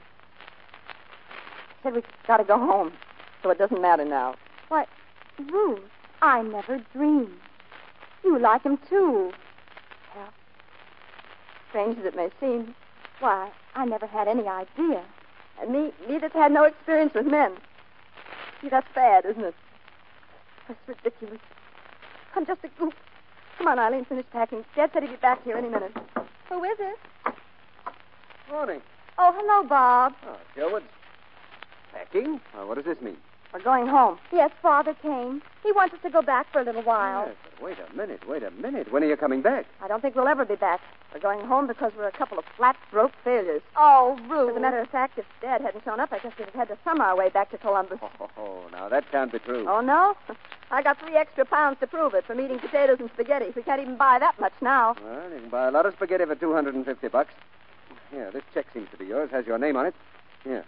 we got to go home, so it doesn't matter now.
Why, Ruth, I never dreamed. You like him, too.
Well, strange as it may seem.
Why, I never had any idea.
And me that's had no experience with men. See, that's bad, isn't it? That's ridiculous. I'm just a goof. Come on, Eileen, finish packing. Dad said he'd be back here any minute.
Who is it?
Morning.
Oh, hello, Bob.
Oh, Sherwood. Packing? What does this mean?
We're going home.
Yes, Father came. He wants us to go back for a little while.
Yes, but wait a minute. When are you coming back?
I don't think we'll ever be back. We're going home because we're a couple of flat, broke failures.
Oh, Ruth.
As a matter of fact, if Dad hadn't shown up, I guess we'd have had to sum our way back to Columbus.
Oh, now that can't be true.
Oh, no? I got 3 extra pounds to prove it from eating potatoes and spaghetti. We can't even buy that much now.
Well, you can buy a lot of spaghetti for $250. Here, this check seems to be yours. Has your name on it. Here.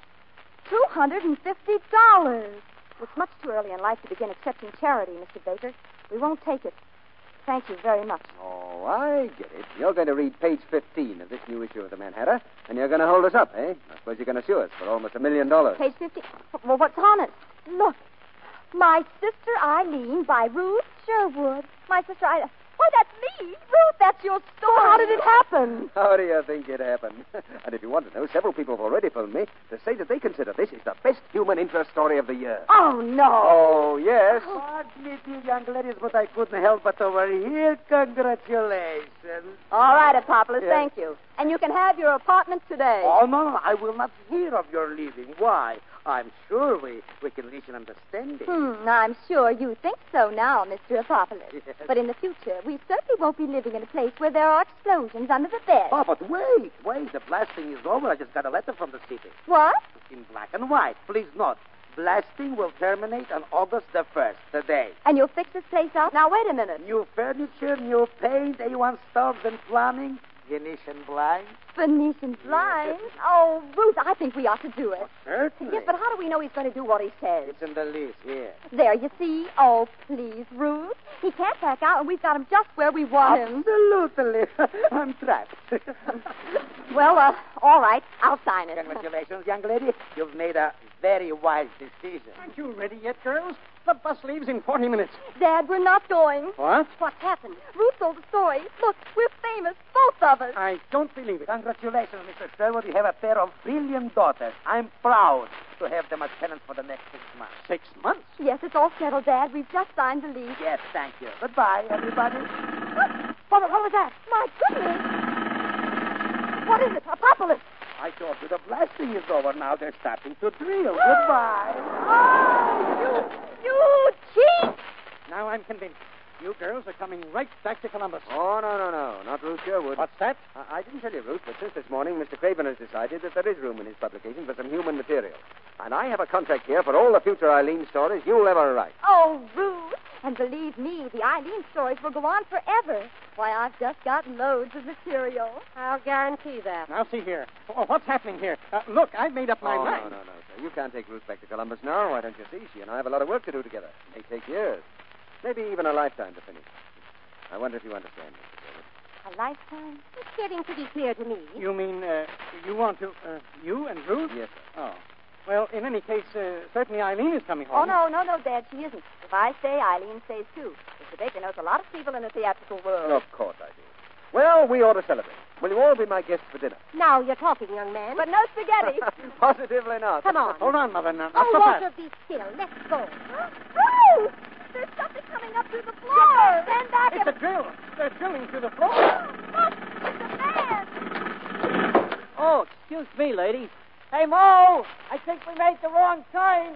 $250.
It's much too early in life to begin accepting charity, Mr. Baker. We won't take it. Thank you very much.
Oh, I get it. You're going to read page 15 of this new issue of the Manhattan, and you're going to hold us up, eh? I suppose you're going to sue us for almost $1 million.
Page 15. Well, what's on it? Look. My Sister Eileen by Ruth Sherwood. My Sister Eileen. Why, that's me. Ruth, that's your story.
Well, how did it happen?
How do you think it happened? And if you want to know, several people have already phoned me to say that they consider this is the best human interest story of the year.
Oh, no.
Oh, yes.
Pardon me, dear young ladies, but I couldn't help but overhear. Congratulations.
All right, Apopolis,
Yes.
thank you. And you can have your apartment today.
Oh, no, I will not hear of your leaving. Why? I'm sure we can reach an understanding.
I'm sure you think so now, Mr. Apopolis.
Yes.
But in the future, we certainly won't be living in a place where there are explosions under the bed.
Oh, but wait. The blasting is over. I just got a letter from the city.
What?
In black and white. Please note, blasting will terminate on August the 1st, today.
And you'll fix this place up?
Now, wait a minute.
New furniture, new paint, A1 stoves and plumbing, Venetian blinds.
Venetian blinds? Oh, Ruth, I think we ought to do it.
Certainly.
Yes, but how do we know he's going to do what he says?
It's in the list, here.
There, you see? Oh, please, Ruth. He can't back out, and we've got him just where we want him.
Absolutely. I'm trapped.
Well, all right. I'll sign it.
Congratulations, young lady. You've made a very wise decision.
Aren't you ready yet, girls? The bus leaves in 40 minutes.
Dad, we're not going.
What?
What's happened? Ruth told a story. Look, we're famous, both of us.
I don't believe it.
Congratulations, Mr. Sherwood. You have a pair of brilliant daughters. I'm proud to have them as tenants for the next 6 months.
6 months?
Yes, it's all settled, Dad. We've just signed the lease.
Yes, thank you. Goodbye, everybody.
What was that? My goodness. What is it? Apopolis.
I told you the blasting is over. Now they're starting to drill. Goodbye.
Oh, you cheat!
Now I'm convinced. You girls are coming right back to Columbus.
Oh, no. Not Ruth Sherwood.
What's that?
I didn't tell you, Ruth, but since this morning, Mr. Craven has decided that there is room in his publication for some human material. And I have a contract here for all the future Eileen stories you'll ever write.
Oh, Ruth. And believe me, the Eileen stories will go on forever. Why, I've just got loads of material.
I'll guarantee that.
Now, see here. Oh, what's happening here? Look, I've made up my mind.
No, sir. You can't take Ruth back to Columbus now. Why don't you see? She and I have a lot of work to do together. It may take years. Maybe even a lifetime to finish. I wonder if you understand, Mr. David.
A lifetime? It's getting pretty clear to me.
You mean you want to... you and Ruth?
Yes, sir.
Oh. Well, in any case, certainly Eileen is coming
Oh,
home.
no, Dad, she isn't. If I stay, Eileen stays too. Mr. Baker knows a lot of people in the theatrical world.
Of course I do. Well, we ought to celebrate. Will you all be my guests for dinner?
Now you're talking, young man.
But no spaghetti.
Positively not.
Come on.
Hold on, Mother. Not
Oh,
so fast.
Walter, be still. Let's go.
Ruth! There's something coming up through the floor. Stand back
It's a drill. They're drilling through the floor.
Look, it's a man.
Oh, excuse me, lady. Hey, Mo, I think we made the wrong turn.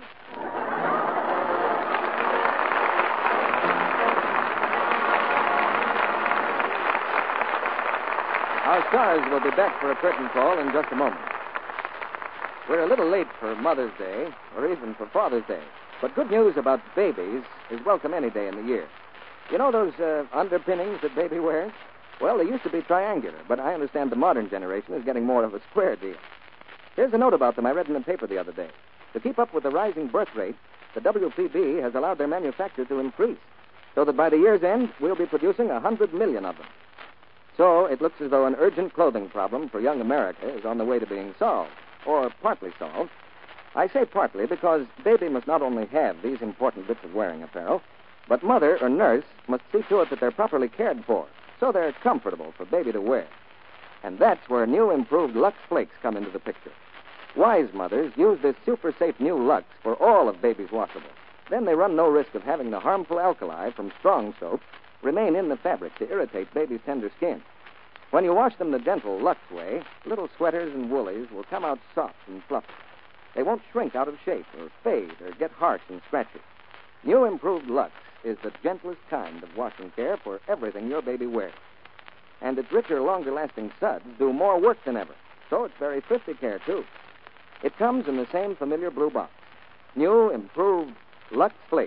Our stars will be back for a curtain call in just a moment. We're a little late for Mother's Day, or even for Father's Day. But good news about babies is welcome any day in the year. You know those underpinnings that baby wears? Well, they used to be triangular, but I understand the modern generation is getting more of a square deal. Here's a note about them I read in the paper the other day. To keep up with the rising birth rate, the WPB has allowed their manufacture to increase, so that by the year's end, we'll be producing 100 million of them. So it looks as though an urgent clothing problem for young America is on the way to being solved, or partly solved. I say partly because baby must not only have these important bits of wearing apparel, but mother or nurse must see to it that they're properly cared for, so they're comfortable for baby to wear. And that's where new improved Lux Flakes come into the picture. Wise mothers use this super safe new Lux for all of baby's washables. Then they run no risk of having the harmful alkali from strong soap remain in the fabric to irritate baby's tender skin. When you wash them the gentle Lux way, little sweaters and woolies will come out soft and fluffy. They won't shrink out of shape or fade or get harsh and scratchy. New improved Lux is the gentlest kind of washing care for everything your baby wears. And its richer, longer-lasting suds do more work than ever, so it's very thrifty care, too. It comes in the same familiar blue box. New, improved Lux Flakes.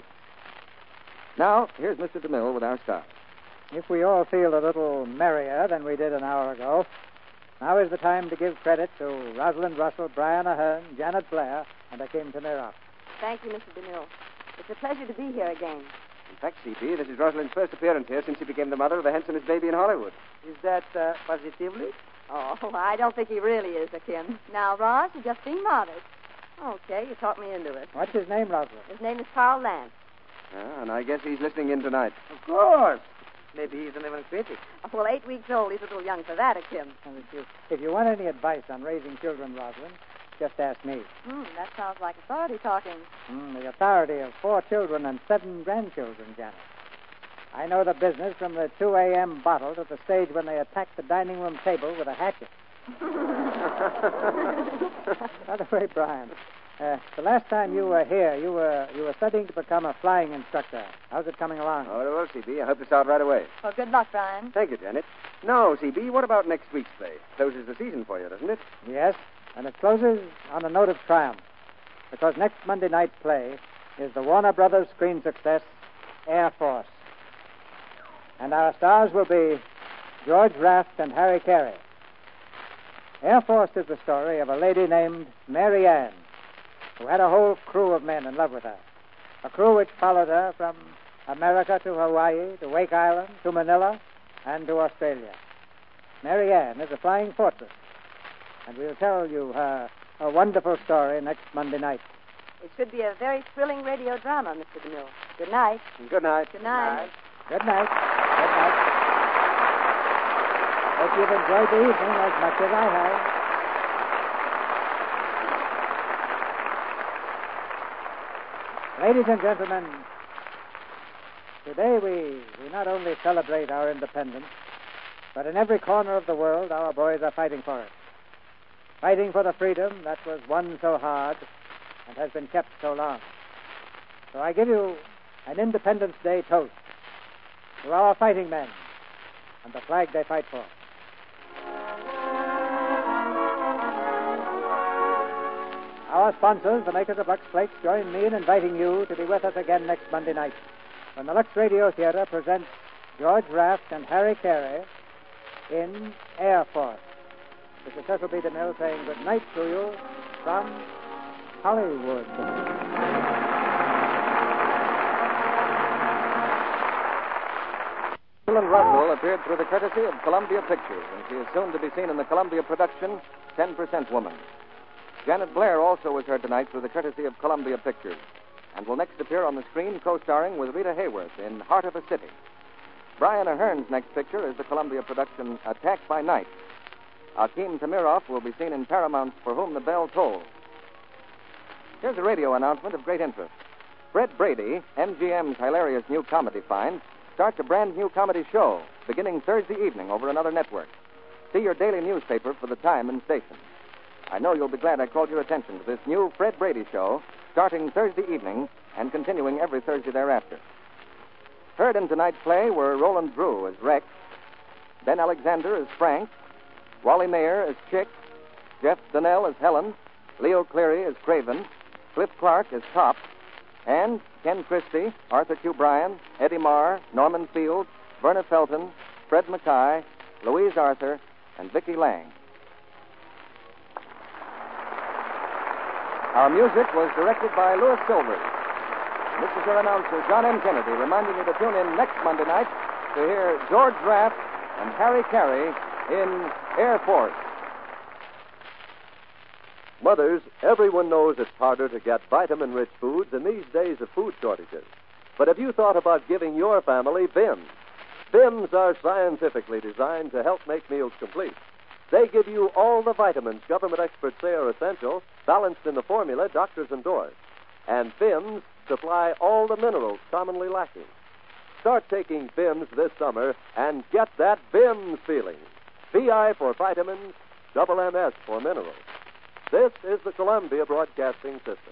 Now, here's Mr. DeMille with our stars.
If we all feel a little merrier than we did an hour ago, now is the time to give credit to Rosalind Russell, Brian Ahern, Janet Blair, and Akim Tamirov.
Thank you, Mr. DeMille. It's a pleasure to be here again.
In fact, C.P., this is Rosalind's first appearance here since she became the mother of the handsomest baby in Hollywood.
Is that positively?
Oh, I don't think he really is, Akim. Now, Ross, you're just being modest. Okay, you talked me into it.
What's his name, Rosalind?
His name is Carl Lance.
And I guess he's listening in tonight.
Of course. Maybe he's an even critic.
Well, 8 weeks old. He's a little young for that, Akim.
If you want any advice on raising children, Rosalind, just ask me.
That sounds like authority talking.
The authority of 4 children and 7 grandchildren, Janet. I know the business from the 2 a.m. bottle to the stage when they attack the dining room table with a hatchet. By the way, Brian, the last time you were here, you were studying to become a flying instructor. How's it coming along?
Oh, well, C.B., I hope to start right away.
Well, good luck, Brian.
Thank you, Janet. Now, C.B., what about next week's play? Closes the season for you, doesn't it?
Yes, and it closes on a note of triumph, because next Monday night's play is the Warner Brothers screen success, Air Force. And our stars will be George Raft and Harry Carey. Air Force is the story of a lady named Mary Ann, who had a whole crew of men in love with her. A crew which followed her from America to Hawaii, to Wake Island, to Manila, and to Australia. Mary Ann is a flying fortress, and we'll tell you her wonderful story next Monday night.
It should be a very thrilling radio drama, Mr. DeMille. Good night.
Good night.
Good night.
Good night. Good night. Hope you've enjoyed the evening as much as I have. Ladies and gentlemen, today we not only celebrate our independence, but in every corner of the world our boys are fighting for it. Fighting for the freedom that was won so hard and has been kept so long. So I give you an Independence Day toast to our fighting men and the flag they fight for. Our sponsors, the makers of Lux Flakes, join me in inviting you to be with us again next Monday night when the Lux Radio Theater presents George Raft and Harry Carey in Air Force. This is Cecil B. DeMille saying good night to you from Hollywood.
Rosalind Russell appeared through the courtesy of Columbia Pictures, and she is soon to be seen in the Columbia production 10% Woman. Janet Blair also was heard tonight through the courtesy of Columbia Pictures, and will next appear on the screen co-starring with Rita Hayworth in Heart of a City. Brian Ahern's next picture is the Columbia production Attack by Night. Akim Tamirov will be seen in Paramount's For Whom the Bell Tolls. Here's a radio announcement of great interest. Fred Brady, MGM's hilarious new comedy find, starts a brand new comedy show beginning Thursday evening over another network. See your daily newspaper for the time and station. I know you'll be glad I called your attention to this new Fred Brady show starting Thursday evening and continuing every Thursday thereafter. Heard in tonight's play were Roland Drew as Rex, Ben Alexander as Frank, Wally Mayer as Chick, Jeff Donnell as Helen, Leo Cleary as Craven, Cliff Clark as Top, and Ken Christie, Arthur Q. Bryan, Eddie Marr, Norman Field, Verna Felton, Fred Mackay, Louise Arthur, and Vicki Lang. Our music was directed by Louis Silvers. This is your announcer, John M. Kennedy, reminding you to tune in next Monday night to hear George Raft and Harry Carey in Air Force.
Mothers, everyone knows it's harder to get vitamin-rich foods in these days of food shortages. But have you thought about giving your family BIMS? BIMS are scientifically designed to help make meals complete. They give you all the vitamins government experts say are essential, balanced in the formula doctors endorse. And BIMS supply all the minerals commonly lacking. Start taking BIMS this summer and get that BIMS feeling. VI for vitamins, double MS for minerals. This is the Columbia Broadcasting System.